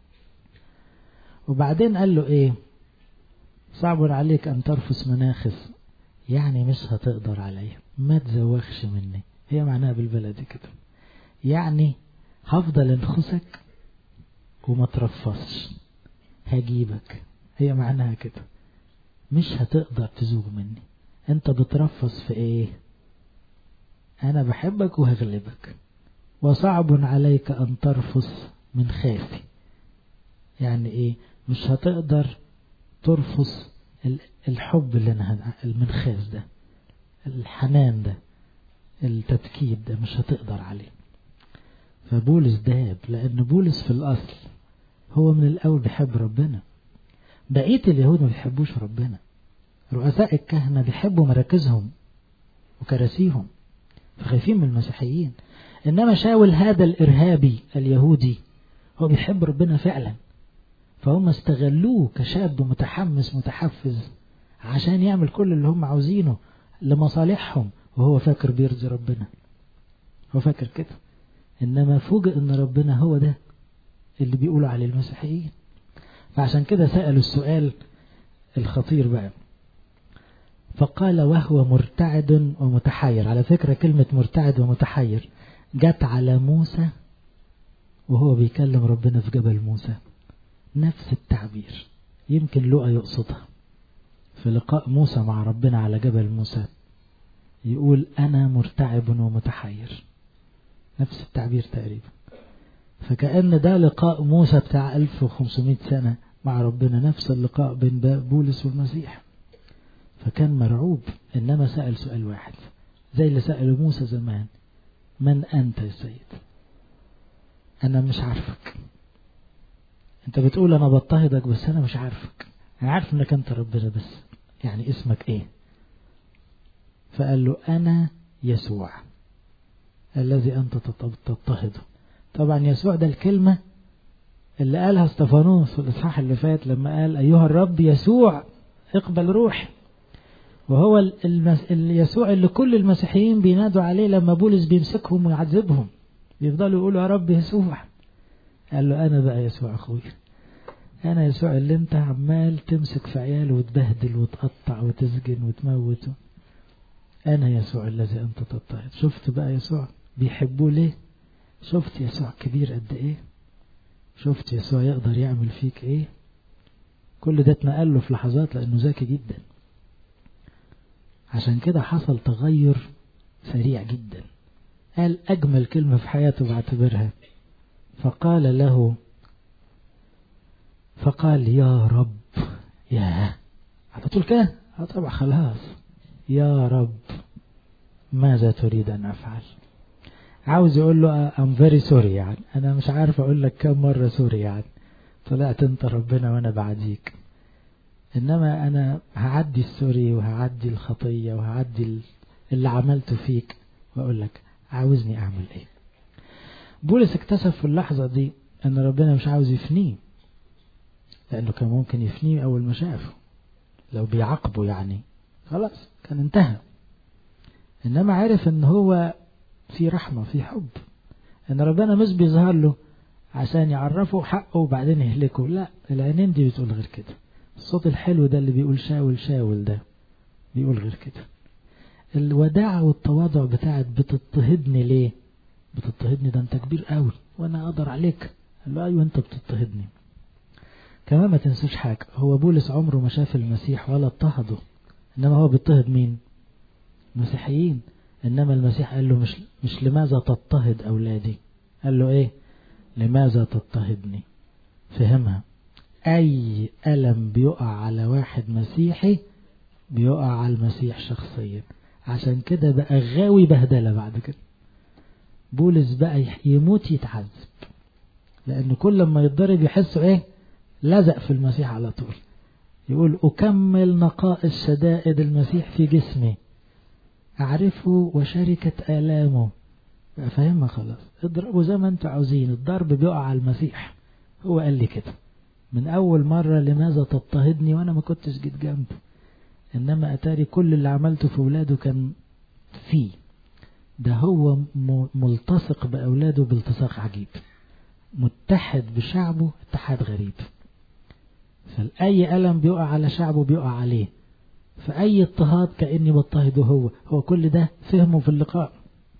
وبعدين قال له إيه؟ صعب عليك أن ترفس مناخس، يعني مش هتقدر عليا، ما تزوخش مني. هي معناها بالبلدي كده، يعني هفضل انخسك وما ترفصش، هجيبك. هي معناها كده، مش هتقدر تزوج مني. انت بترفص في ايه؟ انا بحبك وهغلبك. وصعب عليك ان ترفص من خافي، يعني ايه؟ مش هتقدر ترفص الحب اللي انا المنخاس ده، الحنان ده، التبكيد ده، مش هتقدر عليه. فبولس داب، لأن بولس في الأصل هو من الأول بيحب ربنا. بقية اليهود ما بيحبوش ربنا، رؤساء الكهنة بيحبوا مراكزهم وكراسيهم، فخايفين من المسيحيين. إنما شاول هذا الإرهابي اليهودي هو بيحب ربنا فعلا، فهم استغلوه كشاب متحمس متحفز عشان يعمل كل اللي هم عاوزينه لمصالحهم، وهو فاكر بيرضي ربنا، هو فاكر كده. إنما فوجئ إن ربنا هو ده اللي بيقولوا عليه المسيحيين. فعشان كده سألوا السؤال الخطير بقى، فقال وهو مرتعد ومتحير. على فكرة كلمة مرتعد ومتحير جت على موسى وهو بيكلم ربنا في جبل موسى، نفس التعبير. يمكن لوقا يقصدها في لقاء موسى مع ربنا على جبل موسى، يقول أنا مرتعب ومتحير، نفس التعبير تقريبا. فكأن ده لقاء موسى بتاع ألف وخمسمائة سنة مع ربنا، نفس اللقاء بين بولس والمسيح. فكان مرعوب، إنما سأل سؤال واحد زي اللي سأله موسى زمان: من أنت يا سيد؟ أنا مش عارفك، أنت بتقول أنا بضطهدك بس أنا مش عارفك، أنا عارف إنك أنت ربنا بس يعني اسمك إيه؟ فقال له: أنا يسوع الذي أنت تضطهده. طبعا يسوع ده الكلمة اللي قالها استفانوس في الإصحاح اللي فات لما قال: أيها الرب يسوع اقبل روحي. وهو المس... يسوع اللي كل المسيحيين بينادوا عليه لما بولس بيمسكهم ويعذبهم، بيفضلوا يقولوا: يا رب يسوع. قال له: أنا بقى يسوع أخوي، أنا يسوع اللي أنت عمال تمسك في عياله وتبهدل وتقطع وتسجن وتموته. أنا يسوع الذي أنت تضطهد. شفت بقى يسوع بيحبوه ليه؟ شفت يسوع كبير قد إيه؟ شفت يسوع يقدر يعمل فيك إيه؟ كل ده اتنقل له في لحظات لأنه ذكي جدا. عشان كده حصل تغير سريع جدا. قال أجمل كلمة في حياته بعتبرها، فقال له فقال: يا رب. يا هتقول كده؟ طبعا خلاص. يا رب ماذا تريد أن أفعل؟ عاوز يقول له I'm very sorry، يعني أنا مش عارف أقول لك كم مرة سوري، يعني طلعت أنت ربنا وأنا بعديك، إنما أنا هعدي السوري وهعدي الخطية وهعدي اللي عملته فيك وأقول لك عاوزني أعمل إيه. بولس اكتشف في اللحظة دي أن ربنا مش عاوز يفنيه، لأنه كان ممكن يفنيه أول ما شافه، لو بيعاقبه يعني خلاص كان انتهى. إنما عرف أن هو في رحمة، في حب، أن ربنا مش بيظهر له عشان يعرفه حقه وبعدين يهلكه، لا، العينين دي بتقول غير كده. الصوت الحلو ده اللي بيقول شاول شاول ده بيقول غير كده. الوداعة والتواضع بتاعت بتضطهدني ليه؟ بتضطهدني ده انت كبير قوي وانا اقدر عليك. قال له: ايوه انت بتضطهدني. كمان ما تنسوش حاجة، هو بولس عمره ما شاف المسيح ولا اضطهده، انما هو بيضطهد مين؟ مسيحيين. انما المسيح قال له مش, مش لماذا تضطهد اولادي، قال له ايه؟ لماذا تضطهدني. فهمها، اي ألم بيقع على واحد مسيحي بيقع على المسيح شخصيا. عشان كده بقى غاوي بهدلة بعد كده. بولس بقى يموت يتعذب، لأن كل ما يتضرب يحسوا ايه؟ لزق في المسيح على طول. يقول: أكمل نقائص شدائد المسيح في جسمي، أعرفه وشركة آلامه. بقى فاهمها خلاص. اضربوا زي ما انتوا عاوزين، الضرب بيقع على المسيح. هو قال لي كده من أول مرة: لماذا تضطهدني وأنا ما كنتش جيت جنبه. إنما أتاري كل اللي عملته في أولاده كان فيه. ده هو ملتصق بأولاده بالتصاق عجيب، متحد بشعبه اتحاد غريب. فأي ألم بيقع على شعبه بيقع عليه، فأي اضطهاد كأني بضطهده هو. هو كل ده فهمه في اللقاء.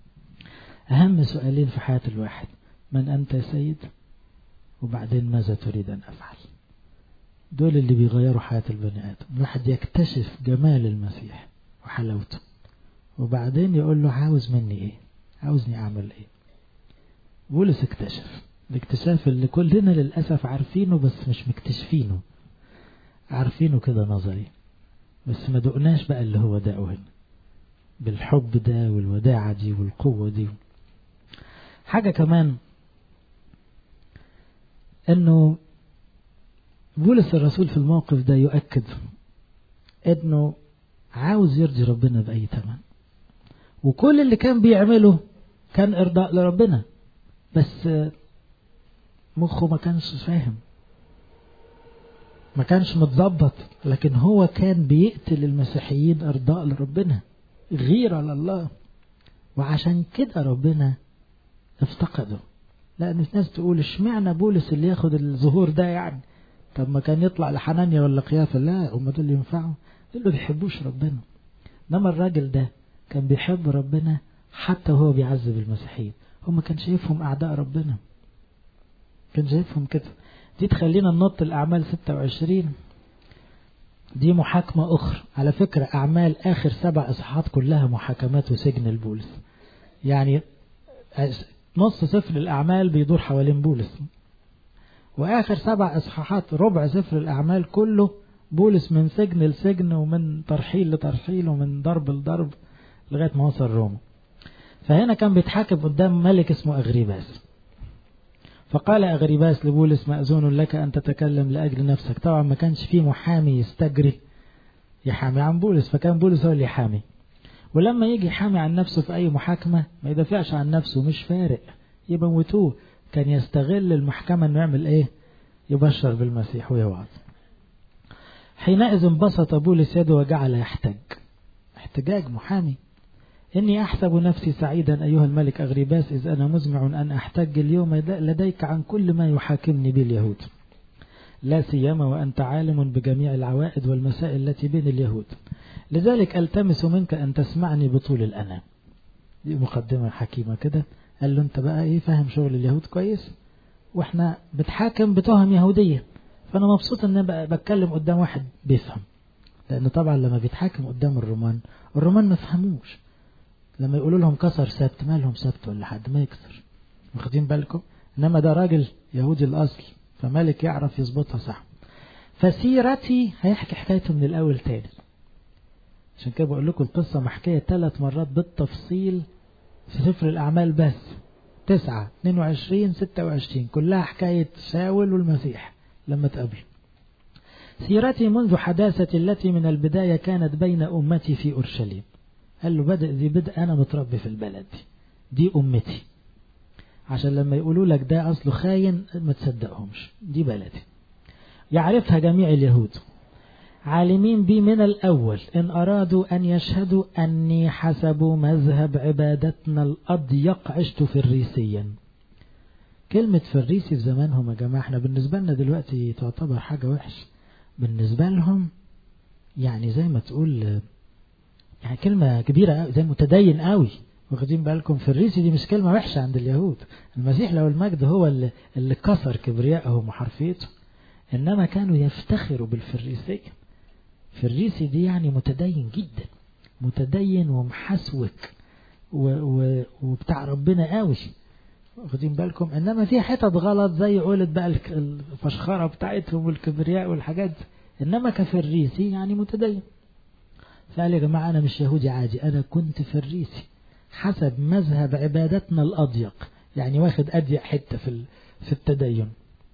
أهم سؤالين في حياة الواحد: من أنت يا سيد؟ وبعدين ماذا تريد أن أفعل؟ دول اللي بيغيروا حياة البني آدم. الواحد يكتشف جمال المسيح وحلاوته، وبعدين يقول له: عاوز مني ايه؟ عاوزني اعمل ايه؟ بولس اكتشف الاكتشاف اللي كلنا للأسف عارفينه بس مش مكتشفينه. عارفينه كده نظري بس ما دقناش بقى اللي هو دقه هنا، بالحب ده والوداعة دي والقوة دي. حاجة كمان انه بولس الرسول في الموقف ده يؤكد انه عاوز يرضي ربنا بأي ثمن، وكل اللي كان بيعمله كان ارضاء لربنا، بس مخه ما كانش فاهم، ما كانش متظبط. لكن هو كان بيقتل المسيحيين ارضاء لربنا، غيرة لله، وعشان كده ربنا افتقده. لأن الناس تقول: اشمعنى بولس اللي ياخد الظهور ده؟ يعني طب ما كان يطلع لحنانيا ولا قيافة. لا، هم دول اللي ينفعوا، دول اللي بيحبوش ربنا. انما الراجل ده كان بيحب ربنا حتى وهو بيعذب المسيحيين. هم كان شايفهم أعداء ربنا، كان شايفهم كده. دي تخلينا ننط الأعمال ستة وعشرين. دي محاكمة أخرى على فكرة. أعمال آخر سبع إصحاحات كلها محاكمات وسجن البولس، يعني نص سفر الأعمال بيدور حوالين بولس، وآخر سبع إصحاحات ربع سفر الأعمال كله بولس من سجن لسجن ومن ترحيل لترحيل ومن ضرب لضرب لغاية ما وصل روما. فهنا كان بيتحاكم قدام ملك اسمه أغريباس. فقال أغريباس لبولس مأذون لك أن تتكلم لأجل نفسك. طبعا ما كانش فيه محامي يستجري يحامي عن بولس، فكان بولس هو اللي يحامي. ولما يجي يحامي عن نفسه في أي محاكمة ما يدافعش عن نفسه، مش فارق، يبوتوه. كان يستغل المحكمة انه يعمل ايه؟ يبشر بالمسيح ويوعظ. حينئذ انبسط بولس يده وجعل يحتج. احتجاج محامي. إني أحسب نفسي سعيدا أيها الملك أغريباس إذ أنا مزمع أن أحتج اليوم لديك عن كل ما يحاكمني به اليهود، لا سيما وأنت عالم بجميع العوائد والمسائل التي بين اليهود، لذلك ألتمس منك أن تسمعني بطول الأنام. دي مقدمة حكيمة كده. قال له أنت بقى إيه، فاهم شغل اليهود كويس، وإحنا بتحاكم بتهم يهودية، فأنا مبسوط أن أنا بتكلم قدام واحد بيفهم. لأن طبعا لما بيتحاكم قدام الرومان، الرومان ما فهموش. لما يقولوا لهم كسر سبت، ما لهم سبت ولا حد ما يكسر، واخدين بالكم؟ إنما ده راجل يهودي الأصل، فملك يعرف يظبطها صح. فسيرتي هيحكي حكايته من الأول تاني. عشان كده بقول لكم القصة محكية ثلاث مرات بالتفصيل في سفر الأعمال بس، تسعة اثنين وعشرين ستة وعشرين، كلها حكاية شاول والمسيح لما تقابل. سيرتي منذ حداثة التي من البداية كانت بين أمتي في أورشليم. قال له بدأ ذي بدء، أنا متربي في البلد دي، دي أمتي، عشان لما يقولوا لك ده أصله خاين ما تصدقهمش، دي بلدي. يعرفها جميع اليهود، عالمين بي من الأول، إن أرادوا أن يشهدوا أني حسب مذهب عبادتنا الأضيق عشت فريسيا. كلمة فريسي في زمانهم يا جماعة، احنا بالنسبة لنا دلوقتي تعتبر حاجة وحش، بالنسبة لهم يعني زي ما تقول يعني كلمة كبيرة، زي متدين قوي. واخدين بالكم؟ فريسي دي مش كلمة وحشة عند اليهود. المسيح لو المجد هو اللي, اللي كسر كبريائهم وحرفيته، إنما كانوا يفتخروا بالفريسية. فريسي دي يعني متدين جدا، متدين ومحسوك وبتاع ربنا قوي. واخدين بالكم؟ إنما في حتت غلط زي قولت بقى الفشخرة بتاعتهم والكبرياء والحاجات، إنما كفريسي يعني متدين. فقال يا جماعة أنا مش يهودي عادي، أنا كنت فريسي حسب مذهب عبادتنا الأضيق، يعني واخد أضيق حتة في في التدين.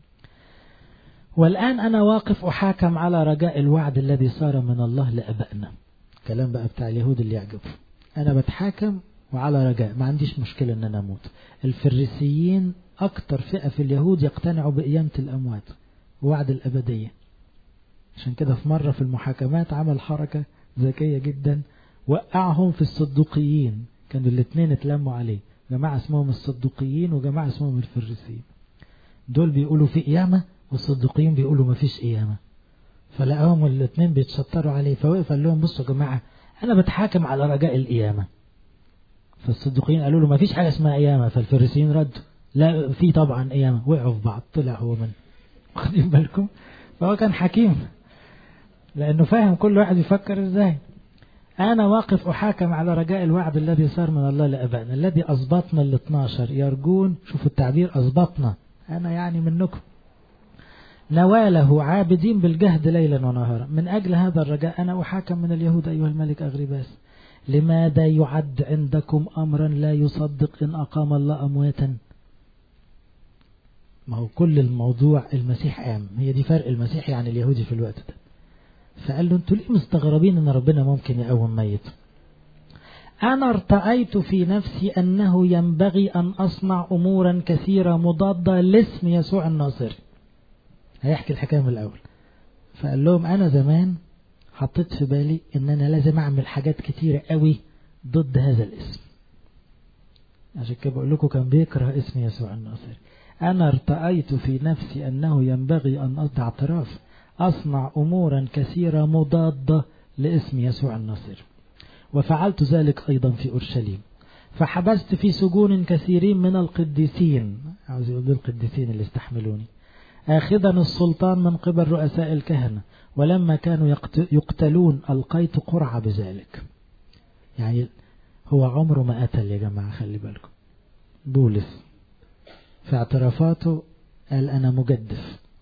والآن أنا واقف أحاكم على رجاء الوعد الذي صار من الله لأبائنا. كلام بقى بتاع اليهود اللي يعجبه. أنا بتحاكم وعلى رجاء، ما عنديش مشكلة أن أنا أموت. الفريسيين أكتر فئة في اليهود يقتنعوا بقيامة الأموات ووعد الأبدية. عشان كده في مرة في المحاكمات عمل حركة ذكية جدا، وقعهم في الصدوقيين. كانوا الاثنين اتلموا عليه، جماعة اسمهم الصدوقيين وجماعة اسمهم الفريسيين. دول بيقولوا في قيامة والصدوقيين بيقولوا ما فيش قيامة. فلقاهم الاثنين بيتشطروا عليه، فوقف قال لهم بصوا يا جماعة أنا بتحاكم على رجاء القيامة. فالصدوقيين قالوا له ما فيش حاجة اسمها قيامة. فالفريسيين ردوا لا في طبعا قيامة. وقعوا في بعض، طلع هو من واخدين بالكم؟ فهو كان حكيم لأنه فاهم كل واحد يفكر ازاي. أنا واقف أحاكم على رجاء الوعد الذي صار من الله لأبائنا الذي أصبطنا الاثناشر يرجون، شوفوا التعبير أصبطنا، أنا يعني منكم، نواله عابدين بالجهد ليلا ونهارا. من أجل هذا الرجاء أنا أحاكم من اليهود أيها الملك أغريباس. لماذا يعد عندكم أمرا لا يصدق إن أقام الله أمواتا؟ ما هو كل الموضوع المسيح قام، هي دي فرق المسيح يعني اليهودي في الوقت ده. فقال له انتوا ليه مستغربين ان ربنا ممكن يقوم ميت؟ انا ارتأيت في نفسي انه ينبغي ان اصنع امورا كثيرة مضادة لاسم يسوع الناصري. هيحكي الحكاية من الاول. فقال لهم انا زمان حطيت في بالي ان انا لازم اعمل حاجات كتيرة قوي ضد هذا الاسم. عشان كده بقول لكم كان بيكره اسم يسوع الناصري. انا ارتأيت في نفسي انه ينبغي ان اضع اعتراف أصنع أمورا كثيرة مضادة لاسم يسوع الناصري، وفعلت ذلك أيضا في أورشليم. فحبست في سجون كثيرين من القديسين، عاوز يقول القديسين اللي استحملوني، آخذا السلطان من قبل رؤساء الكهنة، ولما كانوا يقتلون ألقيت قرعة بذلك. يعني هو عمره ما قتل يا جماعة، خلي بالكم. بولس في اعترافاته قال أنا مجدف،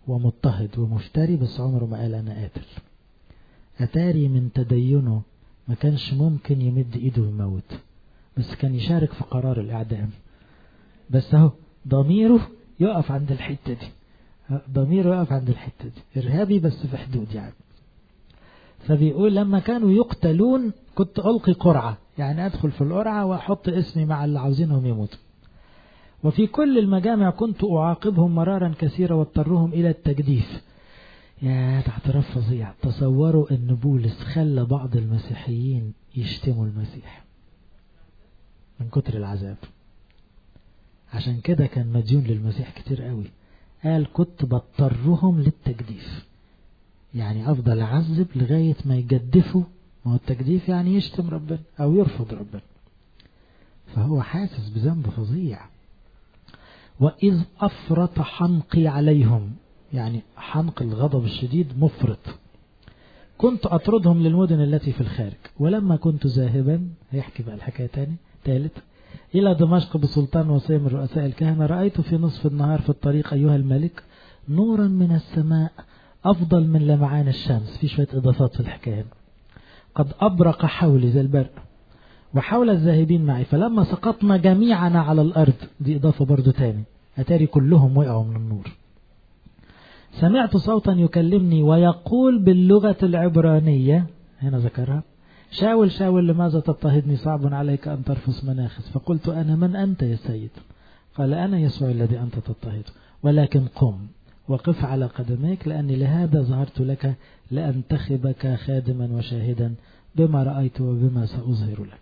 ومضطهد ومفتري، بس عمره ما قال أنا قاتل. أتاري من تدينه ما كانش ممكن يمد إيده ويموت، بس كان يشارك في قرار الإعدام. بس اهو ضميره يقف عند الحتة دي، ضميره يقف عند الحتة دي، إرهابي بس في حدود يعني. فبيقول لما كانوا يقتلون كنت ألقي قرعة، يعني أدخل في القرعة وأحط اسمي مع اللي عاوزينهم يموتوا. وفي كل المجامع كنت أعاقبهم مرارا كثيرة واضطرهم إلى التجديف. يا اعتراف فظيع. تصوروا أن بولس خلى بعض المسيحيين يشتموا المسيح من كتر العذاب. عشان كده كان مديون للمسيح كتير قوي. قال كنت بضطرهم للتجديف، يعني أفضل أعذب لغاية ما يجدفوا. ما هو التجديف يعني يشتم ربنا أو يرفض ربنا، فهو حاسس بذنب فظيع. وإذ أفرط حنقي عليهم، يعني حنق الغضب الشديد مفرط، كنت أطردهم للمدن التي في الخارج. ولما كنت ذاهبا، هيحكي بقى الحكاية تاني ثالث، إلى دمشق بسلطان وصية من رؤساء الكهنة، رأيت في نصف النهار في الطريق أيها الملك نورا من السماء أفضل من لمعان الشمس. في شوية إضافات في الحكاية. قد أبرق حولي زي البرق وحول الذاهبين معي، فلما سقطنا جميعنا على الأرض، دي إضافة برضو تاني، أتاري كلهم وقعوا من النور. سمعت صوتا يكلمني ويقول باللغة العبرانية، هنا ذكرها، شاول شاول لماذا تضطهدني؟ صعب عليك أن ترفس مناخس. فقلت أنا من أنت يا سيد؟ قال أنا يسوع الذي أنت تضطهده، ولكن قم وقف على قدميك، لأني لهذا ظهرت لك لأنتخبك خادما وشاهدا بما رأيت وبما سأظهر لك.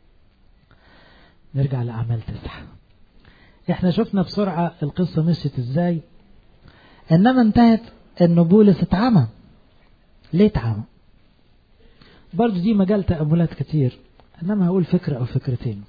نرجع لأعمال تسعة. احنا شفنا بسرعة القصة مشيت ازاي، انما انتهت ان بولس اتعمى. ليه اتعمى؟ برضو دي مجال تأملات كتير، انما هقول فكرة او فكرتين.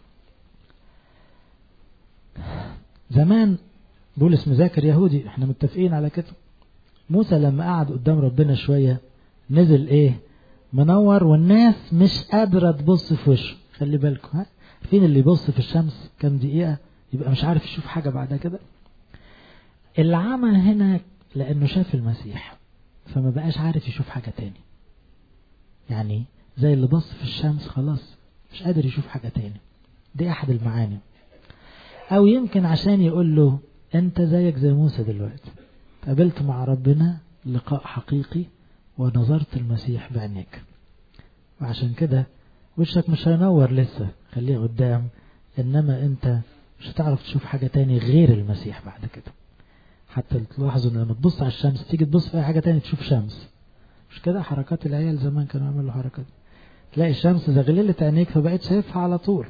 زمان بولس مذاكر يهودي، احنا متفقين على كده. موسى لما قعد قدام ربنا شوية نزل ايه؟ منور، والناس مش قادرة تبص في وشه. خلي بالكم، ها؟ فين اللي يبص في الشمس كم دقيقة يبقى مش عارف يشوف حاجة بعد كده؟ العمى هنا لأنه شاف المسيح فما بقاش عارف يشوف حاجة تاني، يعني زي اللي بص في الشمس خلاص مش قادر يشوف حاجة تاني. دي أحد المعاني. أو يمكن عشان يقول له أنت زيك زي موسى دلوقتي، قابلت مع ربنا لقاء حقيقي ونظرت المسيح بعينيك، وعشان كده وشك مش هينور لسه، خليه قدام، إنما أنت مش هتعرف تشوف حاجة تاني غير المسيح بعد كده. حتى تلاحظوا ان لما تبص على الشمس تيجي تبص في اي حاجة تانية تشوف شمس، مش كده؟ حركات العيال زمان كانوا يعملوا حركات، تلاقي الشمس زغللت عينيك فبقيت شايفها على طول.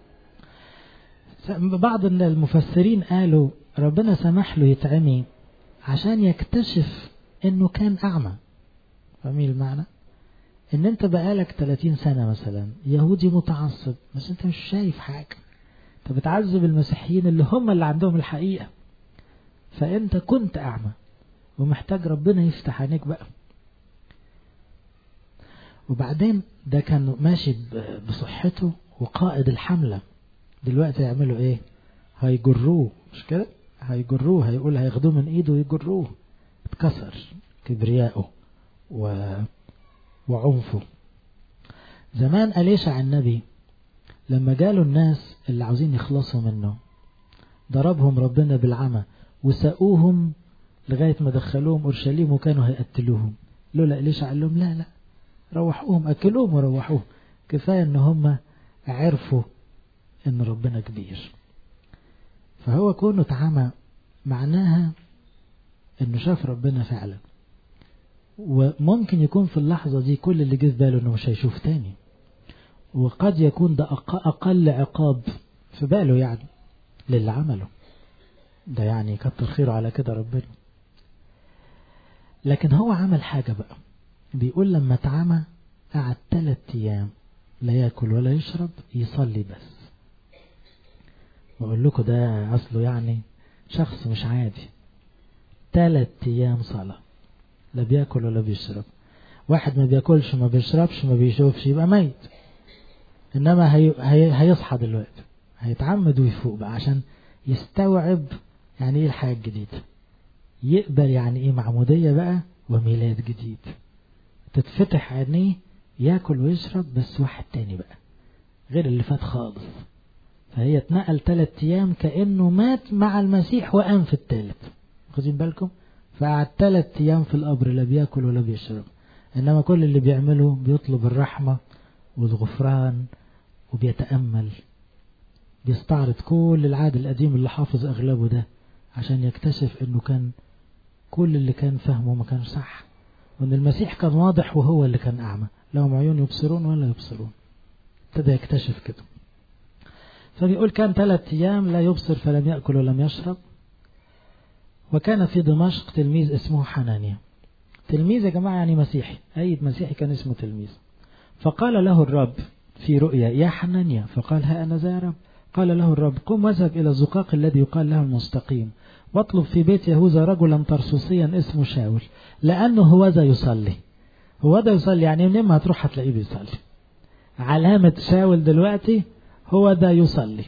بعض المفسرين قالوا ربنا سمح له يتعمي عشان يكتشف انه كان اعمى. فاهمين المعنى؟ ان انت بقالك ثلاثين سنة مثلا يهودي متعصب، بس انت مش شايف حاجة، انت بتعذب المسيحيين اللي هم اللي عندهم الحقيقة، فأنت كنت أعمى ومحتاج ربنا يفتح عينيك بقى. وبعدين ده كان ماشي بصحته وقائد الحملة، دلوقتي يعملوا ايه؟ هيجروه، مش كده؟ هيجروه، هيقول هياخدوه من ايده ويجروه. اتكسر كبرياءه و... وعنفه. زمان أليشع النبي لما جالوا الناس اللي عاوزين يخلصوا منه ضربهم ربنا بالعمى وساقوهم لغاية ما دخلوهم أورشليم وكانوا هيقتلوهم. لولا إليشع قال لهم لا لا روحوهم، أكلوهم وروحوهم، كفاية ان هم عرفوا ان ربنا كبير. فهو كونه اتعمى معناها انه شاف ربنا فعلا، وممكن يكون في اللحظة دي كل اللي جه في باله انه مش هيشوف تاني، وقد يكون ده أقل عقاب في باله يعني للي عمله ده، يعني كتر خيره على كده ربنا. لكن هو عمل حاجة بقى، بيقول لما اتعمى قعد ثلاث ايام لا يأكل ولا يشرب، يصلي بس. بقول لكم ده اصله يعني شخص مش عادي، ثلاث ايام صلاة، لا بيأكل ولا بيشرب. واحد ما بيأكلش ما بيشربش ما بيشوفش يبقى ميت، انما هي هي هيصحى دلوقتي، هيتعمد ويفوق بقى عشان يستوعب يعني ايه الحياة الجديدة. يقبل يعني ايه معمودية بقى وميلاد جديد، تتفتح عينيه ياكل ويشرب بس واحد تاني بقى غير اللي فات خالص. فهي اتنقل ثلاث ايام كأنه مات مع المسيح وقام في الثالث، خدين بالكم؟ فقعد ثلاث ايام في القبر لا بياكل ولا بيشرب، انما كل اللي بيعمله بيطلب الرحمة والغفران وبيتأمل، بيستعرض كل العهد القديم اللي حافظ اغلبه ده عشان يكتشف انه كان كل اللي كان فهمه ما كانش صح، وان المسيح كان واضح وهو اللي كان اعمى، لهم عيون يبصرون ولا يبصرون. ابتدى يكتشف كده. فبيقول كان ثلاث ايام لا يبصر فلم يأكل ولم يشرب. وكان في دمشق تلميذ اسمه حنانيا. تلميذ يا جماعة يعني مسيحي، أي مسيحي كان اسمه تلميذ. فقال له الرب في رؤيا يا حنانيا، فقال ها أنا ذا يا رب. قال له الرب قم واذهب إلى الزقاق الذي يقال له المستقيم، واطلب في بيت يهوذا رجلا ترسوسيا اسمه شاول، لأنه هو ذا يصلي. هو ذا يصلي يعني منين ما هتروح هتلاقيه بيصلي. علامة شاول دلوقتي هو ذا يصلي.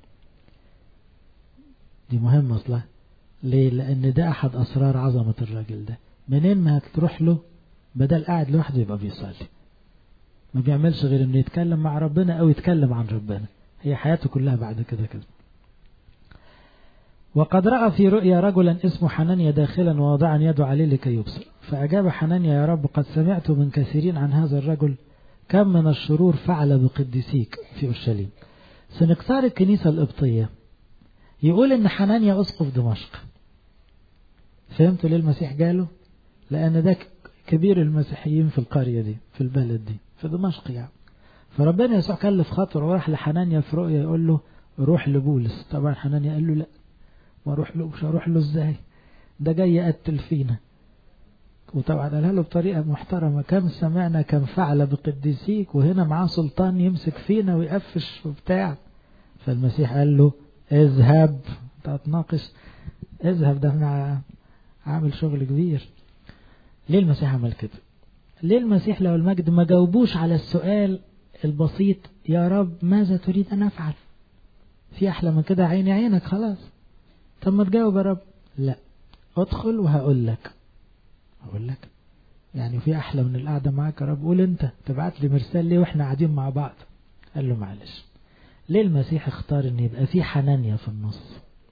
دي مهمة أصلا. ليه؟ لأن ده أحد أسرار عظمة الراجل ده. منين ما هتروح له بدل قاعد لوحده يبقى بيصلي، ما بيعملش غير إنه يتكلم مع ربنا أو يتكلم عن ربنا، هي حياته كلها بعد كده كده. وقد رأى في رؤيا رجلا اسمه حنانيا داخلا ووضعا يده عليه لكي يبصر. فأجاب حنانيا يا رب قد سمعت من كثيرين عن هذا الرجل، كم من الشرور فعل بقديسيك في أورشليم. سنكسار الكنيسة القبطية يقول إن حنانيا أسقف دمشق. فهمتوا ليه المسيح جاله؟ لأن ده كبير المسيحيين في القرية دي، في البلد دي، في دمشق يعني. فربنا يسوع كلف خاطر وراح لحنانيا في رؤيا يقول له روح لبولس. طبعا حنانيا قال له لا، ما اروح له، مش هروح له ازاي؟ ده جاي يقتل فينا. وطبعا قالها له بطريقة محترمة، كم سمعنا كم فعل بقديسيك، وهنا معاه سلطان يمسك فينا ويقفش وبتاع. فالمسيح قال له اذهب. تتناقش اذهب، ده مع عامل شغل كبير. ليه المسيح عمل كده؟ ليه المسيح لو المجد ما جاوبوش على السؤال البسيط يا رب ماذا تريد أن أفعل؟ في أحلى من كده؟ عيني عينك خلاص. طب ما تجاوب يا رب. لا، ادخل وهقول لك. هقول لك يعني في أحلى من القعدة معاك يا رب؟ قول أنت، تبعت لي مرسال ليه وإحنا قاعدين مع بعض؟ قال له معلش. ليه المسيح اختار أن يبقى في حنانيا في النص؟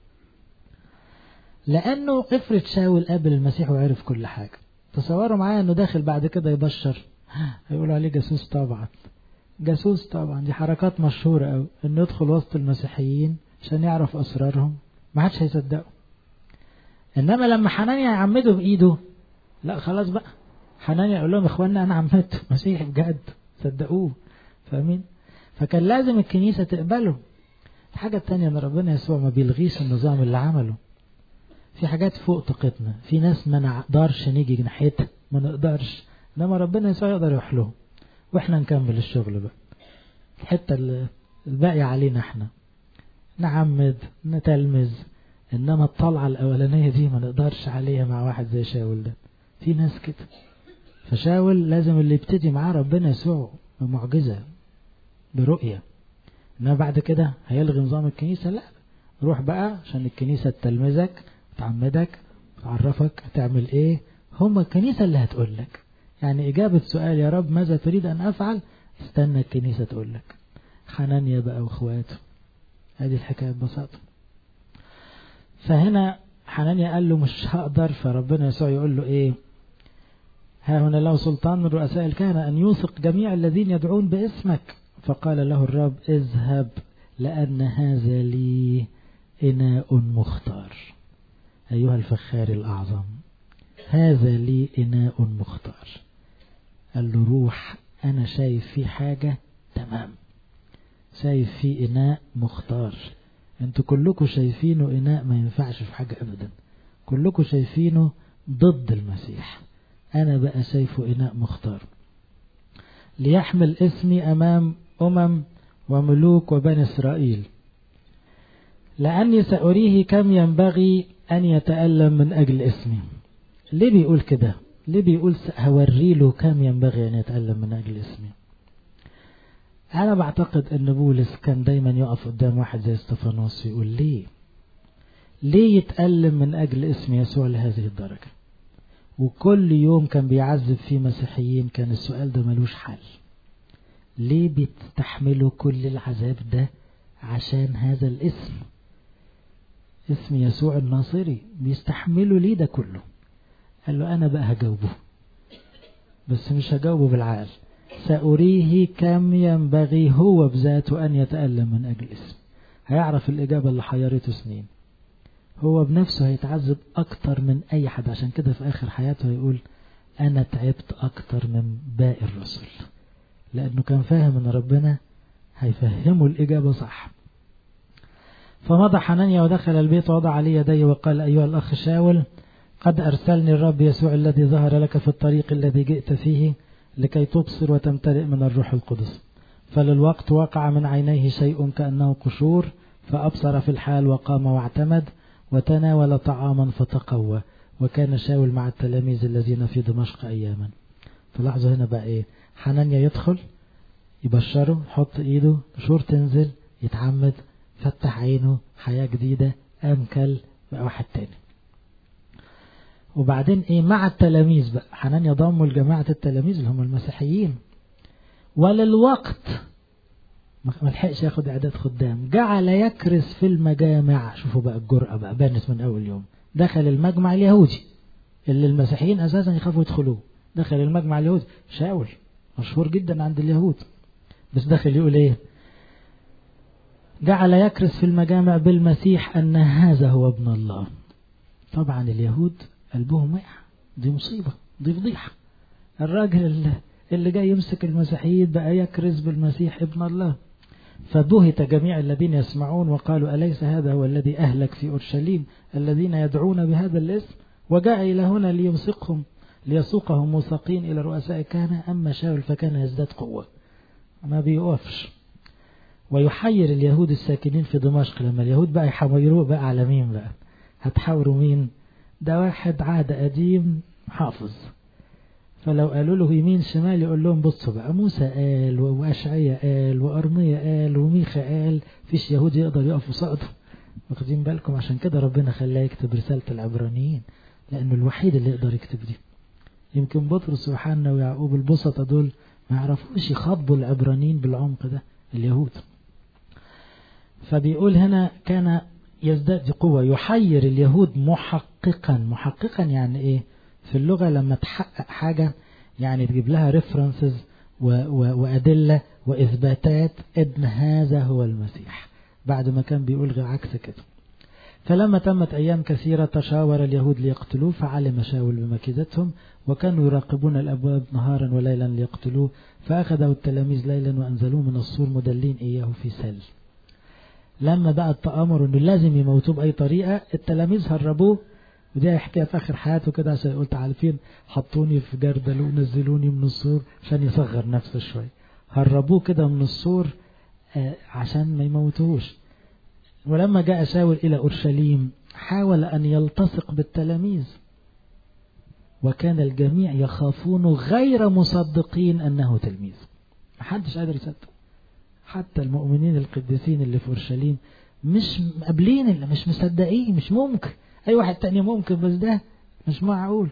لأنه افرض شاول قابل المسيح وعرف كل حاجة، تصوروا معايا أنه داخل بعد كده يبشر، هيقولوا عليه جاسوس. طبعا جاسوس طبعا، دي حركات مشهورة أوي، أنه يدخل وسط المسيحيين عشان يعرف أسرارهم، ما حدش هيصدقه. إنما لما حنانيا يعمده بإيده، لا خلاص بقى، حنانيا يقول لهم إخواننا أنا عمدت مسيحي بجد، صدقوه. فاهمين؟ فكان لازم الكنيسة تقبله. الحاجة التانية أن ربنا يسوع ما بيلغيش النظام اللي عمله. في حاجات فوق طاقتنا، في ناس ما نقدرش نيجي ناحيتها، ما نقدرش، انما ربنا يسوع يقدر يروح له، واحنا نكمل الشغل بقى. الحته الباقيه علينا احنا، نعمد نتلمذ، انما الطلعه الاولانيه دي ما نقدرش عليها مع واحد زي شاول ده. في ناس كده. فشاول لازم اللي يبتدي معاه ربنا يسوع بمعجزه برؤيه، انما بعد كده هيلغي نظام الكنيسه. لا، روح بقى عشان الكنيسه تلمذك، تعمدك، تعرفك هتعمل ايه. هم الكنيسة اللي هتقول لك. يعني اجابة سؤال يا رب ماذا تريد ان افعل، استنى الكنيسة تقول لك. حنانيا بقى واخواته، هذه الحكاية ببساطة. فهنا حنانيا قال له مش هقدر، فربنا يسوع يقول له ايه؟ ها هنا له سلطان من رؤساء الكهنة ان يوثق جميع الذين يدعون باسمك. فقال له الرب اذهب لان هذا لي اناء مختار. أيها الفخار الأعظم، هذا لي إناء مختار. قال له روح، أنا شايف فيه حاجة تمام، شايف فيه إناء مختار. أنتوا كلكم شايفينه إناء ما ينفعش في حاجة أبدا، كلكم شايفينه ضد المسيح، أنا بقى شايفه إناء مختار ليحمل اسمي أمام أمم وملوك وبني إسرائيل، لأني سأريه كم ينبغي أن يتألم من أجل اسمي. ليه بيقول كده؟ ليه بيقول هوري له كم ينبغي أن يتألم من أجل اسمي؟ أنا بعتقد أن بولس كان دايما يقف قدام واحد زي استفانوس ويقول ليه؟ ليه يتألم من أجل اسم يسوع لهذه الدرجة؟ وكل يوم كان بيعذب فيه مسيحيين، كان السؤال ده ملوش حل. ليه بتستحملوا كل العذاب ده عشان هذا الاسم، اسم يسوع الناصري؟ بيستحملوا ليه ده كله؟ قال له أنا بقى هجاوبه، بس مش هجاوبه بالعقل، سأريه كم ينبغي هو بذاته أن يتألم من أجل اسم. هيعرف الإجابة اللي حيرته سنين. هو بنفسه هيتعذب أكتر من أي حد، عشان كده في آخر حياته هيقول أنا تعبت أكتر من باقي الرسل، لأنه كان فاهم أن ربنا هيفهمه الإجابة صح. فمضى حنانيا ودخل البيت ووضع عليه يديه وقال أيها الأخ شاول، قد أرسلني الرب يسوع الذي ظهر لك في الطريق الذي جئت فيه لكي تبصر وتمتلئ من الروح القدس. فللوقت وقع من عينيه شيء كأنه قشور، فأبصر في الحال وقام واعتمد وتناول طعاما فتقوى. وكان شاول مع التلاميذ الذين في دمشق أياما. فلاحظوا هنا بقى إيه، حنانيا يدخل يبشره، يحط إيده، قشور تنزل، يتعمد، فتح عينه، حياة جديدة، أمكل بقى واحد تاني. وبعدين إيه مع التلاميذ بقى، حنانيا ضموا لجماعة التلاميذ اللي هم المسيحيين. وللوقت ما لحقش ياخد إعداد خدام، جعل يكرس في المجامع. شوفوا بقى الجرأة بقى بانت من أول يوم. دخل المجمع اليهودي اللي المسيحيين أساسا يخافوا يدخلوه، دخل المجمع اليهودي. شاول مشهور جدا عند اليهود، بس دخل يقول إيه؟ جعل يكرس في المجامع بالمسيح أن هذا هو ابن الله. طبعا اليهود قلبهم وقع، دي مصيبة، دي فضيحة. الراجل اللي, اللي جاي يمسك المسيحيين بقى يكرس بالمسيح ابن الله. فبهت جميع الذين يسمعون وقالوا أليس هذا هو الذي أهلك في أورشليم الذين يدعون بهذا الاسم، وجاء إلى هنا ليمسكهم ليسوقهم موثقين إلى رؤساء الكهنة. أما شاول فكان يزداد قوة، ما بيوقفش. ويحير اليهود الساكنين في دمشق. لما اليهود بقى يحاوروه بقى على مين بقى؟ هتحاوروا مين؟ ده واحد عهد قديم حافظ، فلو قالوا له يمين شمال يقول لهم بصوا بقى، موسى قال وأشعية قال وأرمية قال وميخا قال، فيش يهودي يقدر يقف وصعده. واخدين بالكم؟ عشان كده ربنا خلاه يكتب رسالة العبرانيين، لأنه الوحيد اللي يقدر يكتب دي. يمكن بطرس ويوحنا ويعقوب البسطة دول ما يعرفوش يخاطبوا العبرانيين بالعمق ده، اليهود. فبيقول هنا كان يزداد قوة، يحير اليهود محققا. محققا يعني ايه في اللغة؟ لما تحقق حاجة يعني تجيب لها ريفرنسز وأدلة وإثباتات ابن هذا هو المسيح، بعد ما كان بيقول غير عكس كده. فلما تمت أيام كثيرة تشاور اليهود ليقتلوه، فعلم شاول بمكيدتهم، وكانوا يراقبون الأبواب نهارا وليلا ليقتلوه. فأخذوا التلاميذ ليلا وأنزلوه من السور مدلين إياه في سل. لما بقى التآمر انه لازم يموتوه بأي طريقة، التلاميذ هربوه. ودي حكاية في آخر حياته كده، عشان قلت عارفين حطوني في جردل ونزلوني من السور عشان يصغر نفسه شوي. هربوه كده من السور آه عشان ما يموتوش. ولما جاء شاول إلى أورشليم حاول أن يلتصق بالتلاميذ، وكان الجميع يخافون غير مصدقين أنه تلميذ. محدش قادر يصدق، حتى المؤمنين القديسين اللي في أورشليم مش قابلين، اللي مش مصدقين، مش ممكن. أي واحد تاني ممكن، بس ده مش معقول.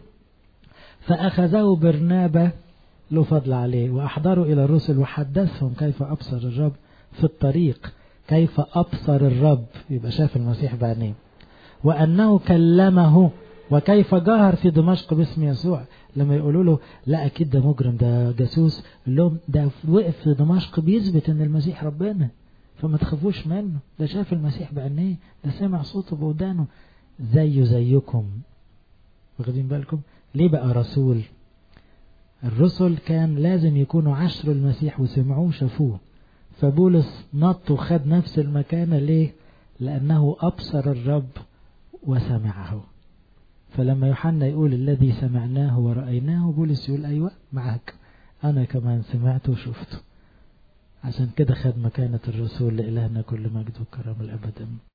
فأخذه برنابة له فضل عليه وأحضروا إلى الرسل وحدثهم كيف أبصر الرب في الطريق، كيف أبصر الرب، يبقى شاف المسيح بعينيه، وأنه كلمه، وكيف جاهر في دمشق باسم يسوع. لما يقولوا له لا أكيد ده مجرم، ده جاسوس، يقول لهم ده وقف في دمشق بيثبت أن المسيح ربنا، فما تخافوش منه، ده شاف المسيح بعينيه، ده سمع صوته بودانه زيه زيكم. واخدين بالكم؟ ليه بقى رسول؟ الرسل كان لازم يكونوا عشر المسيح وسمعوه وشافوه. فبولس نط وخد نفس المكانة. ليه؟ لأنه أبصر الرب وسمعه. فلما يوحنا يقول الذي سمعناه ورأيناه، بولس يقول أيوة معك، أنا كمان سمعت وشفته. عشان كده خد مكانة الرسول. لإلهنا كل مجد وكرم الأبد.